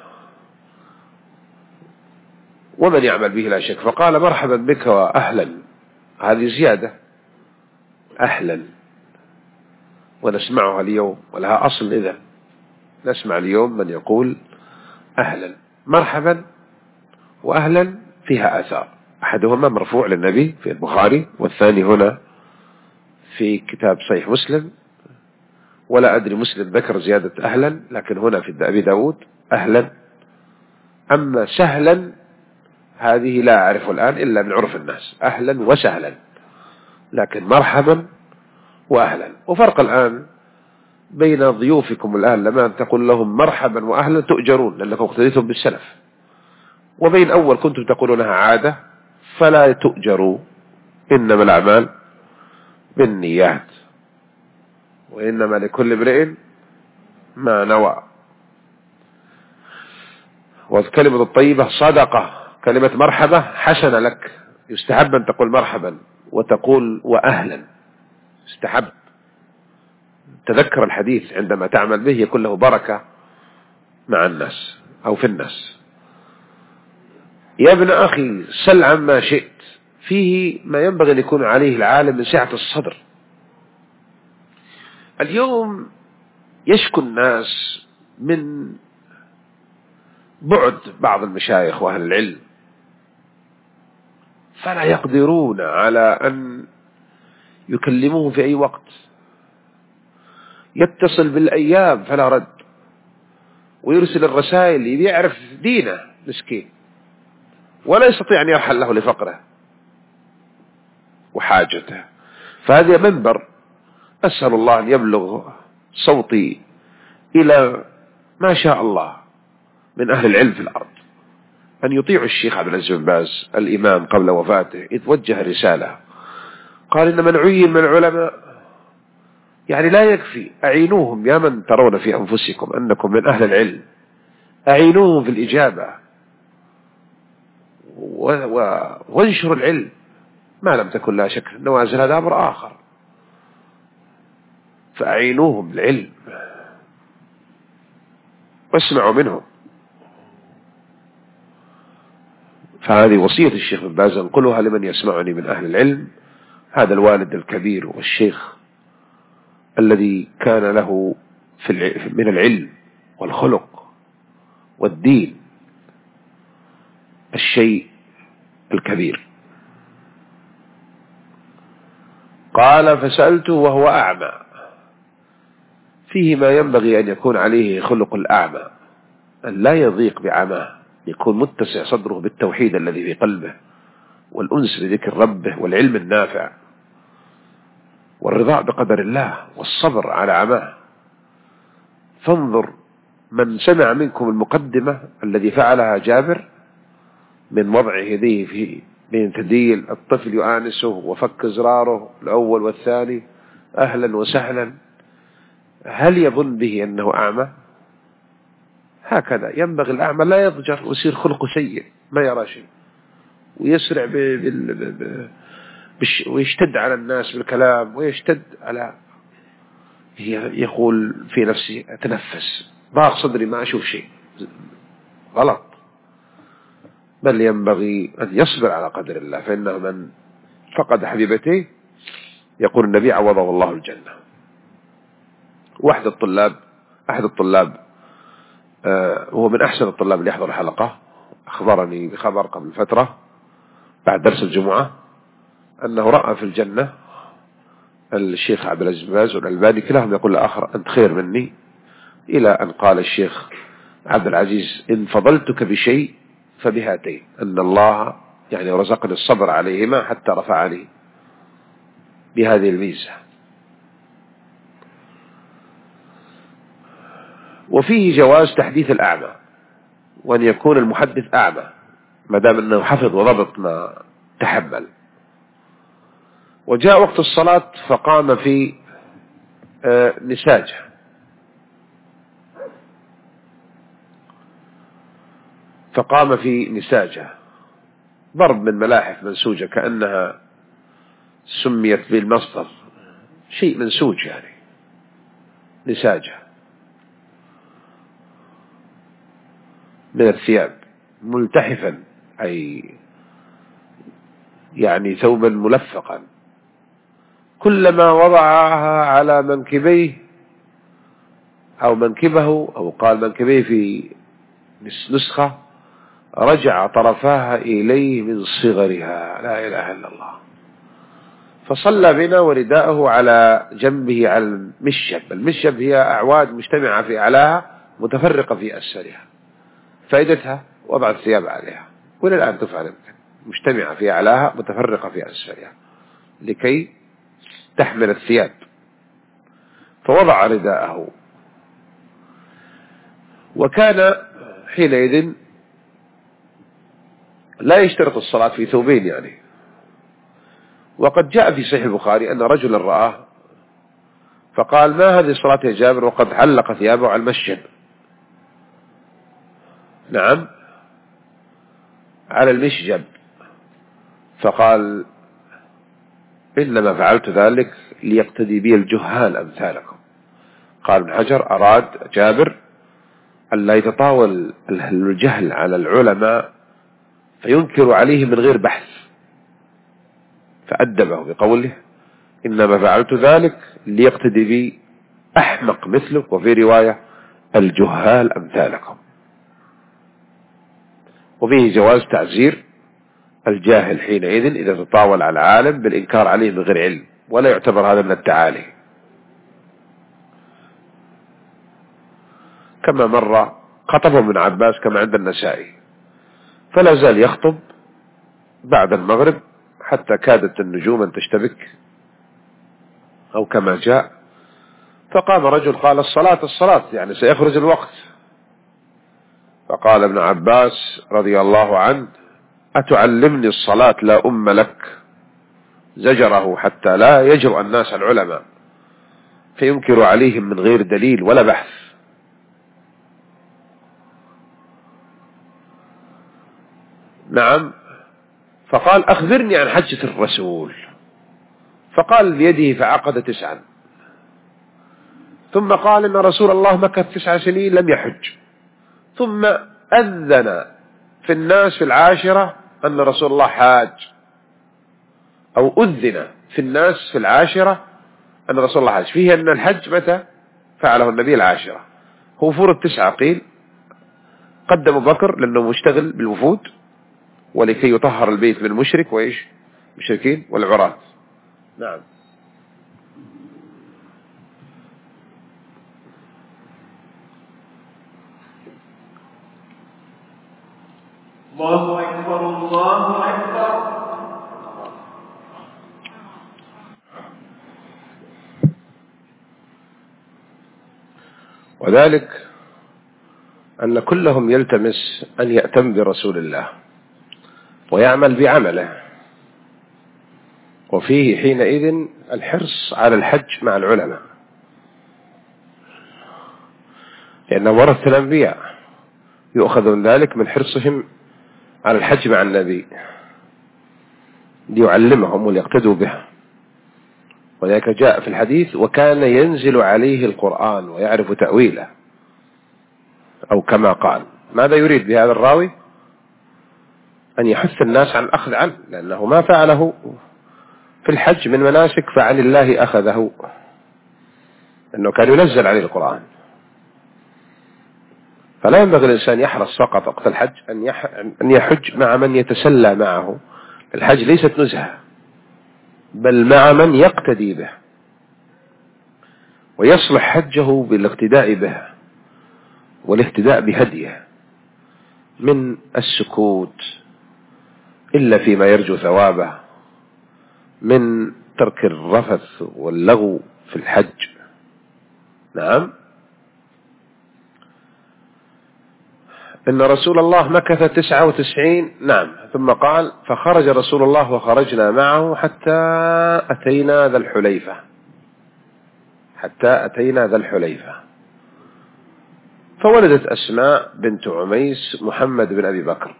ومن يعمل به لا شك. فقال مرحبا بك وأهلا، هذه زيادة، أهلا، ونسمعها اليوم ولها أصل. إذن نسمع اليوم من يقول أهلا، مرحبا وأهلا فيها آثار، أحدهما مرفوع للنبي في البخاري، والثاني هنا في كتاب صحيح مسلم. ولا أدري مسلم ذكر زيادة أهلا، لكن هنا في أبي داود أهلا. أما سهلا هذه لا أعرف الآن إلا من عرف الناس، أهلا وسهلا، لكن مرحبا وأهلا. وفرق الآن بين ضيوفكم الآن لما أن تقول لهم مرحبا وأهلا تؤجرون لأنكم اقتديتم بالسلف، وبين أول كنتم تقولونها عادة فلا تؤجروا، إنما الأعمال بالنيات وإنما لكل امرئ ما نوى. وكلمة الطيبة صدقة، كلمة مرحبا حسنة لك، يستحب أن تقول مرحبا وتقول وأهلا، يستحب. تذكر الحديث عندما تعمل به يكون له بركة مع الناس أو في الناس. يا ابن أخي سل عما شئت، فيه ما ينبغي أن يكون عليه العالم من سعة الصدر. اليوم يشكو الناس من بعد بعض المشايخ وأهل العلم، فلا يقدرون على أن يكلموه في أي وقت، يتصل بالأيام فلا رد، ويرسل الرسائل يعرف دينه مسكين ولا يستطيع أن يرحل له لفقره وحاجته. فهذا منبر أسأل الله أن يبلغ صوتي إلى ما شاء الله من أهل العلم في الأرض، أن يطيع الشيخ عبد العزيز بن باز الإمام قبل وفاته، يتوجه رسالة قال إن من عين من العلماء يعني لا يكفي، أعينوهم يا من ترون في أنفسكم أنكم من أهل العلم، أعينوهم في الإجابة وانشروا العلم، ما لم تكن لا شك النوازل هذا أمر آخر، فأعينوهم بالعلم واسمعوا منهم. فهذه وصية الشيخ بن باز أنقلها لمن يسمعني من أهل العلم. هذا الوالد الكبير والشيخ الذي كان له من العلم والخلق والدين الشيء الكبير. قال فسألته وهو أعمى، فيه ما ينبغي أن يكون عليه خلق الأعمى، أن لا يضيق بعماه، يكون متسع صدره بالتوحيد الذي في قلبه والأنس بذكر ربه والعلم النافع والرضا بقدر الله والصبر على عماه. فانظر من سمع منكم المقدمة الذي فعلها جابر من وضع يديه في بين ثدي الطفل يؤانسه وفك زراره الأول والثاني أهلا وسهلا، هل يظن به أنه أعمى؟ هكذا ينبغي الأعمى لا يضجر ويصير خلقه سيء ما يرى شيء ويسرع ويشتد على الناس بالكلام ويشتد على، يقول في نفسه أتنفس ضاق صدري ما أشوف شيء، غلط. بل ينبغي أن يصبر على قدر الله، فإنه من فقد حبيبته يقول النبي عوضه الله الجنة. أحد الطلاب هو من أحسن الطلاب اللي يحضر الحلقة، أخبرني بخبر قبل فترة بعد درس الجمعة أنه رأى في الجنة الشيخ عبد العزيز بن باز والألباني كلاهم يقول الآخر أنت خير مني، إلى أن قال الشيخ عبد العزيز إن فضلتك بشيء فبهاتين، أن الله يعني رزقني الصبر عليهما حتى رفعني بهذه الميزة. وفيه جواز تحديث الأعمى، وأن يكون المحدث أعمى ما دام أنه حفظ وضبط ما تحمل. وجاء وقت الصلاة فقام في نساجة، ضرب من ملاحف منسوجة كأنها سميت بالمصدر، شيء منسوج يعني نساجة من الثياب، ملتحفا أي يعني ثوبا ملفقا، كلما وضعها على منكبيه أو منكبه أو قال منكبيه في نسخة رجع طرفاها إليه من صغرها، لا إله إلا الله. فصلى بنا ورداءه على جنبه على المشيب. المشيب هي أعواد مجتمعة في أعلاها متفرقة في أسفلها، فائدتها وضع الثياب عليها، وإلى الآن تفعل مجتمعة في أعلاها متفرقة في أسفلها لكي تحمل الثياب. فوضع رداءه، وكان حينئذ لا يشترط الصلاة في ثوبين يعني. وقد جاء في صحيح البخاري أن رجلا رآه فقال ما هذه الصلاة يا جابر وقد علق ثيابه على المشيب، نعم على المشجب، فقال إنما فعلت ذلك ليقتدي بي الجهال أمثالكم. قال ابن حجر أراد جابر أن لا يتطاول الجهل على العلماء فينكر عليه من غير بحث، فأدبه بقوله إنما فعلت ذلك ليقتدي بي أحمق مثلك، وفي رواية الجهال أمثالكم. وفيه جواز تعزير الجاهل حينئذ إذا تطاول على العالم بالإنكار عليه من غير علم، ولا يعتبر هذا من التعالي. كما مر خطبه ابن عباس كما عند النسائي، فلا زال يخطب بعد المغرب حتى كادت النجوم أن تشتبك أو كما جاء. فقام رجل قال الصلاة يعني سيخرج الوقت. فقال ابن عباس رضي الله عنه أتعلمني الصلاة لا أم لك، زجره حتى لا يجرؤ الناس العلماء فينكر عليهم من غير دليل ولا بحث. نعم. فقال أخبرني عن حجة الرسول، فقال بيده فعقد 9، ثم قال إن رسول الله مكث 9 سنين لم يحج، ثم أذن في الناس في 10 أن رسول الله حاج، أو أذن في الناس في 10 أن رسول الله حاج، فيه أن الحج متى فعله النبي 10، هو فرض 9 قيل. قدم بكر لأنه مشتغل بالوفود ولكي يطهر البيت من المشرك وإيش مشركين والعراة. نعم. الله أكبر الله أكبر. وذلك أن كلهم يلتمس أن يأتم برسول الله ويعمل بعمله، وفيه حينئذ الحرص على الحج مع العلماء، لأن ورثة الأنبياء يؤخذ من ذلك من حرصهم على الحج مع النبي ليعلمهم وليقتدوا به. وذلك جاء في الحديث وكان ينزل عليه القرآن ويعرف تأويله، أو كما قال. ماذا يريد بهذا الراوي؟ أن يحث الناس عن الأخذ عنه، لأنه ما فعله في الحج من مناسك فعن الله أخذه، أنه كان ينزل عليه القرآن. فلا ينبغي الإنسان يحرص فقط وقت الحج أن يحج مع من يتسلى معه. الحج ليست نزهة، بل مع من يقتدي به ويصلح حجه بالاقتداء به والاهتداء بهديه، من السكوت إلا فيما يرجو ثوابه، من ترك الرفث واللغو في الحج. نعم. إن رسول الله مكث 99. نعم. ثم قال: فخرج رسول الله وخرجنا معه حتى أتينا ذا الحليفة. حتى أتينا ذا الحليفة. فولدت أسماء بنت عميس محمد بن أبي بكر.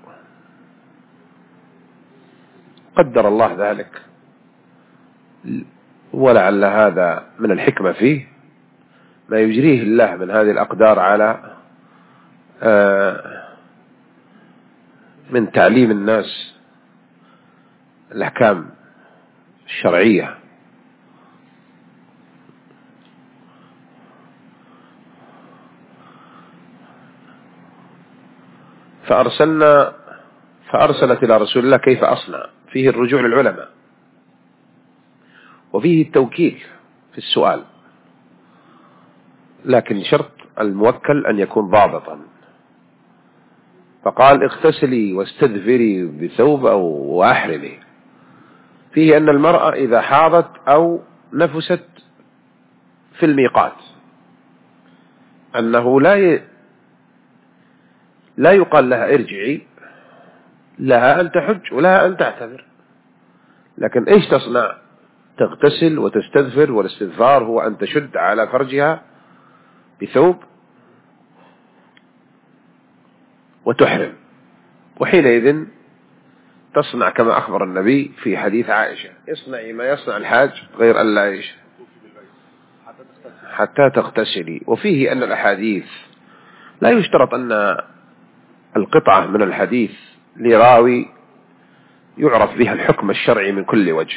قدر الله ذلك، ولعل هذا من الحكمة فيه ما يجريه الله من هذه الأقدار على من تعليم الناس الأحكام الشرعية. فأرسلت إلى رسول الله كيف أصنع. فيه الرجوع للعلماء، وفيه التوكيل في السؤال، لكن شرط الموكل أن يكون ضابطا. فقال: اغتسلي واستدفري بثوب أو وأحرمي. فيه أن المرأة إذا حاضت أو نفست في الميقات أنه لا يقال لها ارجعي، لها أن تحج ولها أن تعتذر. لكن إيش تصنع؟ تغتسل وتستدفر، والاستدفار هو أن تشد على فرجها بثوب وتحرم، وحينئذ تصنع كما أخبر النبي في حديث عائشة: اصنعي ما يصنع الحاج غير أن لا يعيش حتى تغتسلي. وفيه أن الأحاديث لا يشترط أن القطعة من الحديث لراوي يعرف بها الحكم الشرعي من كل وجه.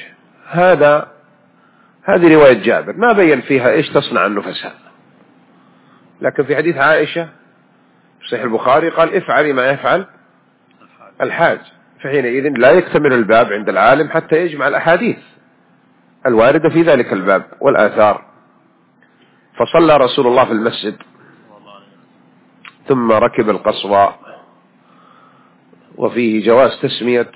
هذه رواية جابر ما بين فيها إيش تصنع النفساء، لكن في حديث عائشة في صحيح البخاري قال: افعلي ما يفعل الحاج. فحينئذ لا يكتمل الباب عند العالم حتى يجمع الأحاديث الواردة في ذلك الباب والآثار. فصلى رسول الله في المسجد، ثم ركب القصوى، وفيه جواز تسمية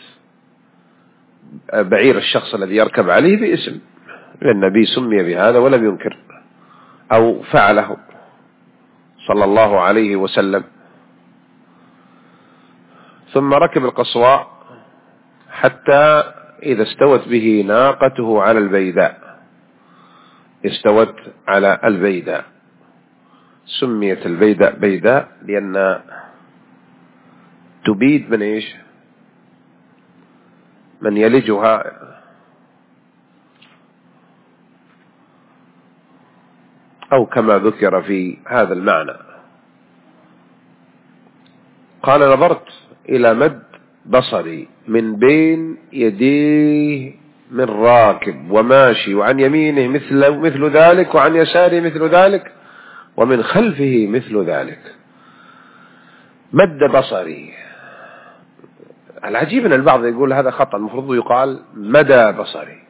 بعير الشخص الذي يركب عليه باسم، النبي سمي بهذا ولم ينكر أو فعله صلى الله عليه وسلم. ثم ركب القصوى حتى إذا استوت به ناقته على البيداء، استوت على البيداء. سميت البيداء بيداء لأن تبيد من إيش؟ من يلجها. أو كما ذكر في هذا المعنى. قال: نظرت إلى مد بصري من بين يديه من راكب وماشي، وعن يمينه مثل ذلك، وعن يساره مثل ذلك، ومن خلفه مثل ذلك. مد بصري. العجيب أن البعض يقول هذا خطأ، المفروض يقال مدى بصري.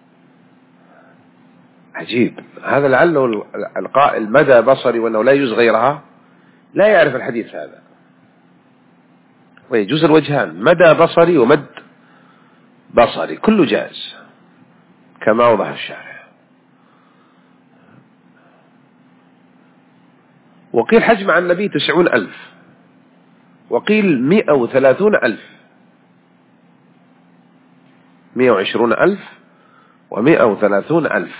عجيب هذا، لعله القائل مدى بصري وأنه لا يجوز غيرها لا يعرف الحديث هذا. ويجوز الوجهان، مدى بصري ومد بصري، كله جائز كما وضح الشارح. وقيل حج مع النبي 90,000، وقيل 130,000، 120,000 و130,000.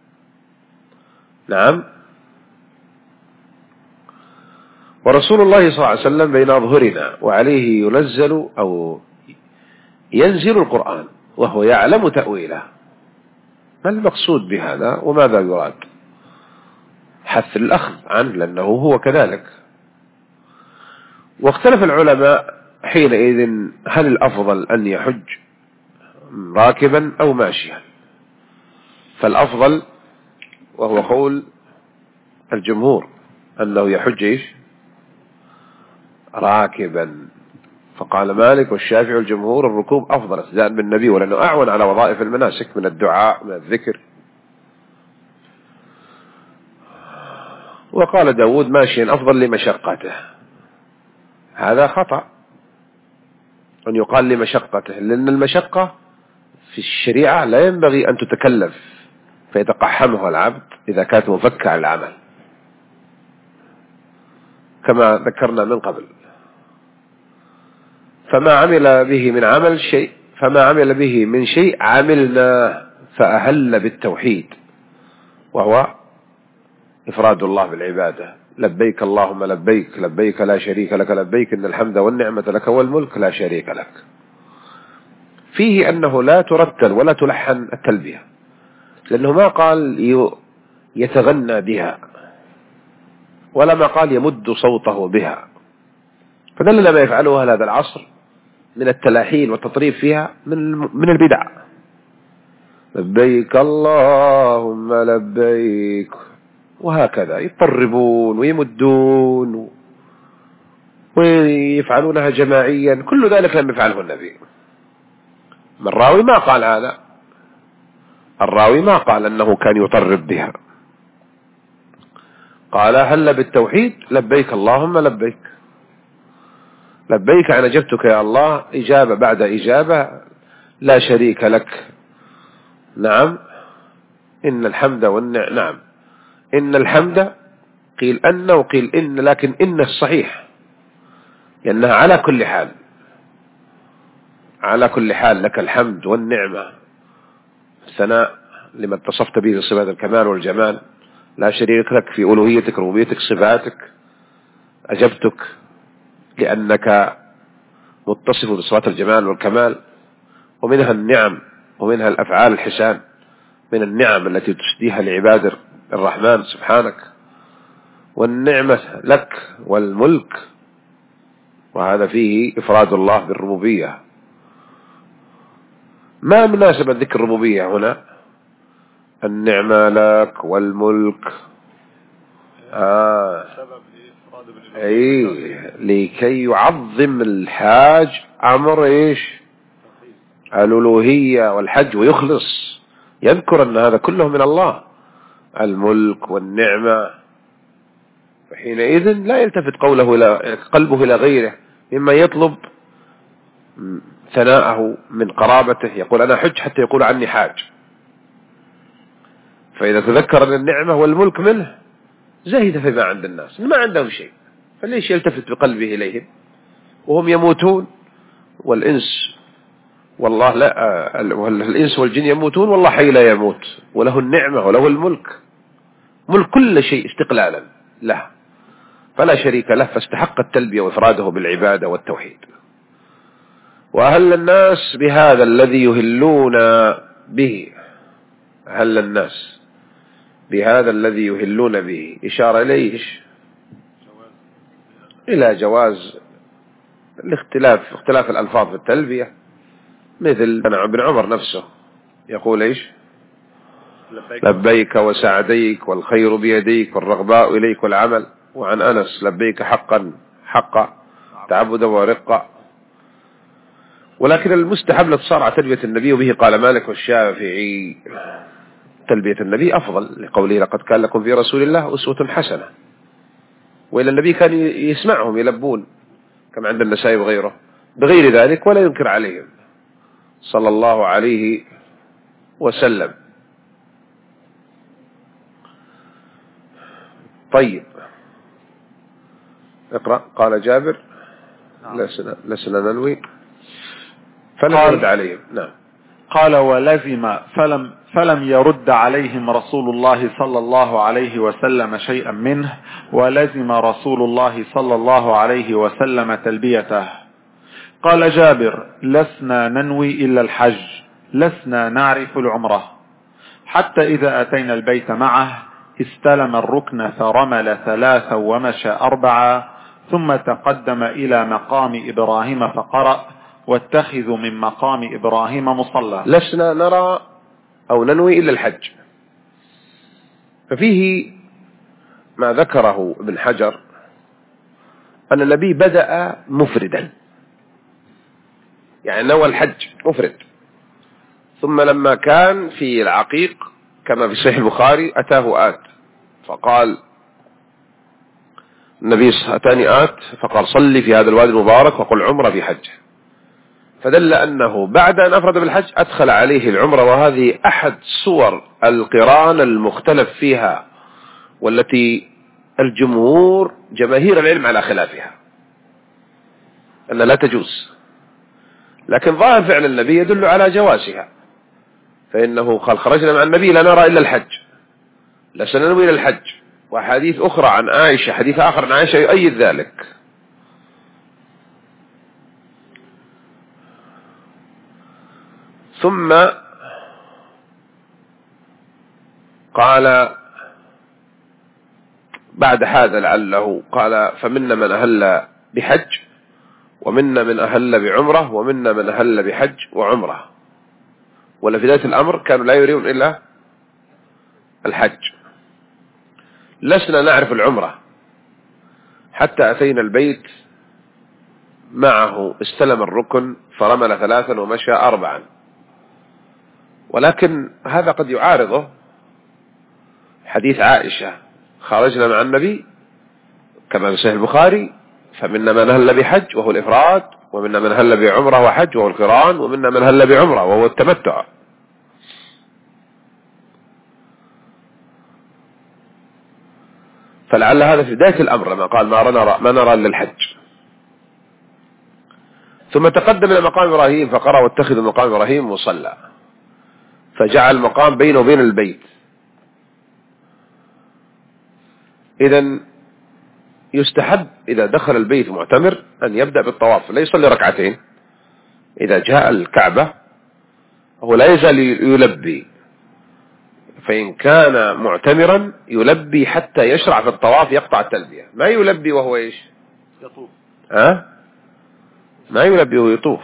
نعم. ورسول الله صلى الله عليه وسلم بين أظهرنا، وعليه ينزل أو ينزل القرآن وهو يعلم تأويله. ما المقصود بهذا وماذا يراد؟ حث الأخذ عنه لأنه هو كذلك. واختلف العلماء حينئذ هل الأفضل أن يحج راكبا أو ماشيا؟ فالأفضل وهو قول الجمهور أنه يحج راكبا. فقال مالك والشافعي والجمهور الركوب أفضل اقتداء بالنبي، ولأنه أعون على وظائف المناسك من الدعاء من الذكر. وقال داود ماشيا أفضل لمشقته. هذا خطأ أن يقال لمشقته، لأن المشقة في الشريعة لا ينبغي أن تتكلف فيتقحمها العبد إذا كانت مفكة عن العمل كما ذكرنا من قبل. فما عمل به من شيء عملنا، فأهل بالتوحيد وهو إفراد الله بالعبادة. لبيك اللهم لبيك، لبيك لا شريك لك لبيك، إن الحمد والنعمة لك والملك لا شريك لك. فيه أنه لا ترتل ولا تلحن التلبية، لأنه ما قال يتغنى بها ولا ما قال يمد صوته بها. فدل ما يفعله أهل هذا العصر من التلاحين والتطريب فيها من البدع. لبيك اللهم لبيك، وهكذا يطربون ويمدون ويفعلونها جماعيا. كل ذلك لم يفعله النبي. الراوي ما قال هذا، الراوي ما قال أنه كان يطرب بها. قال هل بالتوحيد لبيك اللهم لبيك، لبيك أنا أجبتك يا الله إجابة بعد إجابة لا شريك لك. نعم إن الحمد نعم إن الحمد قيل أن وقيل إن، لكن إن الصحيح لأنها على كل حال، على كل حال لك الحمد والنعمة ثناء لما اتصفت به بصفات الكمال والجمال، لا شريك لك في ألوهيتك ربوبيتك صفاتك. أجبتك لأنك متصف بصفات الجمال والكمال، ومنها النعم ومنها الأفعال الحسان من النعم التي تسديها لعباد الرحمن سبحانك، والنعمة لك والملك، وهذا فيه إفراد الله بالربوبية. ما مناسبة ذكر الربوبية هنا؟ النعمة لك والملك لكي يعظم الحاج أمر الألوهية والحج ويخلص، يذكر أن هذا كله من الله، الملك والنعمة. فحينئذ لا يلتفت قلبه إلى غيره مما يطلب ثناءه من قرابته. يقول أنا حج حتى يقول عني حاج. فإذا تذكر أن النعمة والملك منه زهد فيما عند الناس، ما عندهم شيء، فليش يلتفت بقلبه إليهم وهم يموتون؟ والإنس والله لا، الإنس والجن يموتون والله حي لا يموت، وله النعمة وله الملك، ملك كل شيء استقلالا له، فلا شريك له، فاستحق التلبية وإفراده بالعبادة والتوحيد. وأهل الناس بهذا الذي يهلون به، أهل الناس بهذا الذي يهلون به، إشارة إليه إلى جواز اختلاف الألفاظ في التلبية. مثل ابن عمر نفسه يقول لبيك وسعديك والخير بيديك والرغباء إليك والعمل. وعن أنس لبيك حقا تعبدا ورقا. ولكن المستحب الاقتصار على تلبية النبي، وبه قال مالك والشافعي تلبية النبي أفضل، لقوله لقد كان لكم في رسول الله أسوة حسنة. وإلى النبي كان يسمعهم يلبون كما عند النسائي وغيره بغير ذلك، ولا ينكر عليهم صلى الله عليه وسلم. طيب اقرأ. قال جابر لسنا ننوي فلم يرد عليهم. نعم. قال ولزم فلم يرد عليهم رسول الله صلى الله عليه وسلم شيئا منه، ولزم رسول الله صلى الله عليه وسلم تلبيته. قال جابر لسنا ننوي إلا الحج، لسنا نعرف العمرة، حتى إذا أتينا البيت معه استلم الركن فرمل 3 ومشى 4، ثم تقدم إلى مقام إبراهيم فقرأ واتخذوا من مقام إبراهيم مصلى. لسنا نرى أو ننوي إلا الحج. ففيه ما ذكره ابن حجر أن النبي بدأ مفردا، يعني نوى الحج مفرد، ثم لما كان في العقيق كما في صحيح البخاري أتاه آت فقال النبي أتاني آت فقال صلي في هذا الوادي المبارك وقل عمرة في حج، فدل أنه بعد أن أفرد بالحج أدخل عليه العمرة، وهذه أحد صور القران المختلف فيها والتي جماهير العلم على خلافها أن لا تجوز، لكن ظاهر فعل النبي يدل على جوازها، فإنه قال خرجنا مع النبي لا نرى إلا الحج، لسنا ننوي إلى الحج، وحديث أخرى عن عائشة، حديث آخر عن عائشة يؤيد ذلك. ثم قال بعد هذا لعله قال فمنا من أهل بحج ومنا من أهل بعمرة ومنا من أهل بحج وعمرة، ولا في ذات الأمر كانوا لا يريدون إلا الحج. لسنا نعرف العمرة حتى أتينا البيت معه، استلم الركن فرمل 3 ومشى 4، ولكن هذا قد يعارضه حديث عائشة خرجنا مع النبي كما في صحيح البخاري فمنا من أهل بحج وهو الإفراد، ومنا من أهل بعمرة وحج وهو القران، ومنا من أهل بعمرة وهو التمتع. فلعل هذا في بداية الأمر لما قال ما نرى للحج. ثم تقدم إلى مقام إبراهيم فقرأ واتخذ مقام إبراهيم مصلى، فجعل المقام بينه وبين البيت. إذن يستحب إذا دخل البيت معتمر أن يبدأ بالطواف، لا يصلي ركعتين. إذا جاء الكعبة هو لا يزال يلبي، فإن كان معتمرا يلبي حتى يشرع في الطواف يقطع التلبية، ما يلبي وهو إيش يطوف، ما يلبي وهو يطوف،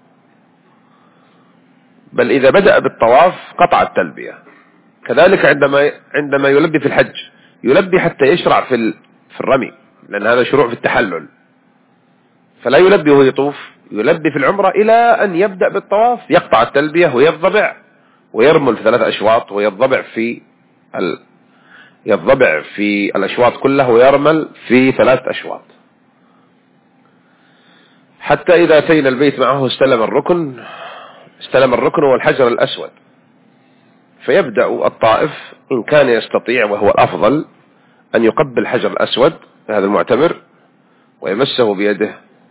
بل إذا بدأ بالطواف قطع التلبية. كذلك عندما يلبي في الحج يلبي حتى يشرع في الرمي، لأن هذا شروع في التحلل، فلا يلبي وهو يطوف، يلبي في العمرة إلى أن يبدأ بالطواف يقطع التلبية ويضبع ويرمل في 3 أشواط، ويضبع في الأشواط كلها ويرمل في 3 أشواط، حتى إذا أتينا البيت معه استلم الركن والحجر الأسود، فيبدأ الطائف إن كان يستطيع وهو الأفضل أن يقبل الحجر الأسود هذا المعتمر ويمسه بيده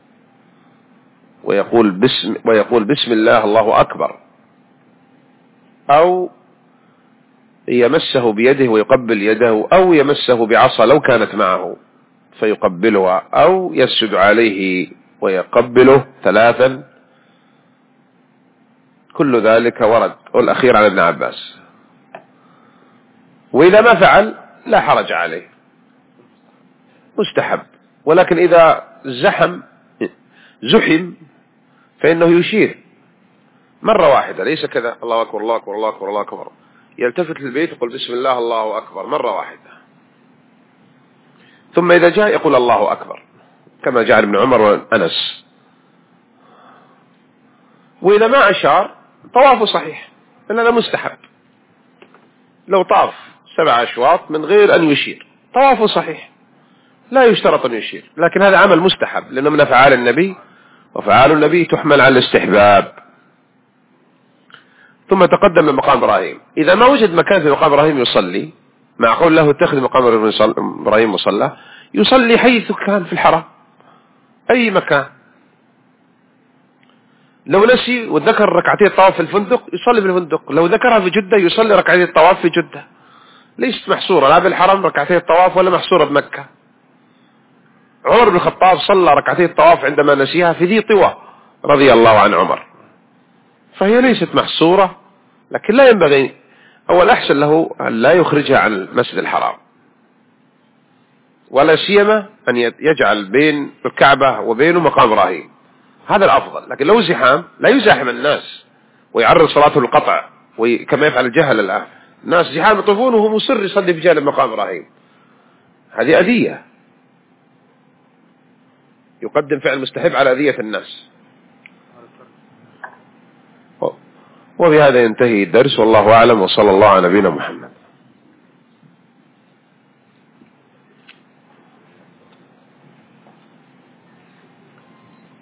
ويقول بسم الله الله أكبر، أو يمسه بيده ويقبل يده، أو يمسه بعصا لو كانت معه فيقبلها، أو يسجد عليه ويقبله 3. كل ذلك ورد، والأخير عن ابن عباس. وإذا ما فعل لا حرج عليه، مستحب، ولكن إذا زحم فإنه يشير مرة واحدة، ليس كذا الله أكبر الله أكبر الله أكبر الله أكبر، يلتفت للبيت يقول بسم الله الله أكبر مرة واحدة، ثم إذا جاء يقول الله أكبر كما جاء ابن عمر وأنس. وإذا ما أشار طوافه صحيح، لأن هذا مستحب، لو طاف 7 أشواط من غير أن يشير طوافه صحيح، لا يشترط أن يشير، لكن هذا عمل مستحب لأنه من أفعال النبي، وفعال النبي تحمل على الاستحباب. ثم تقدم لمقام إبراهيم. إذا ما وجد مكان في مقام إبراهيم يصلي، مع قول له اتخذ مقام إبراهيم مصلى، يصلي حيث كان في الحرم أي مكان. لو نسي وذكر ركعتين الطواف في الفندق يصلي في الفندق، لو ذكرها في جدة يصلي ركعتين الطواف في جدة، ليست محصورة لا بالحرم ركعتين الطواف ولا محصورة بمكة. عمر بن الخطاب صلى ركعتين الطواف عندما نسيها في ذي طوى رضي الله عن عمر، فهي ليست محصورة، لكن لا ينبغي أو الأحسن له أن لا يخرجها عن المسجد الحرام، ولا سيما أن يجعل بين الكعبة وبينه مقام إبراهيم، هذا الأفضل. لكن لو زحام لا يزاحم الناس ويعرض صلاته للقطع كما يفعل الجهل الآن، الناس زحام يطوفون وهو مصر يصلي بجانب مقام إبراهيم، هذه أذية. يقدم فعل مستحب على أذية الناس. وبهذا ينتهي الدرس، والله أعلم، وصلى الله على نبينا محمد.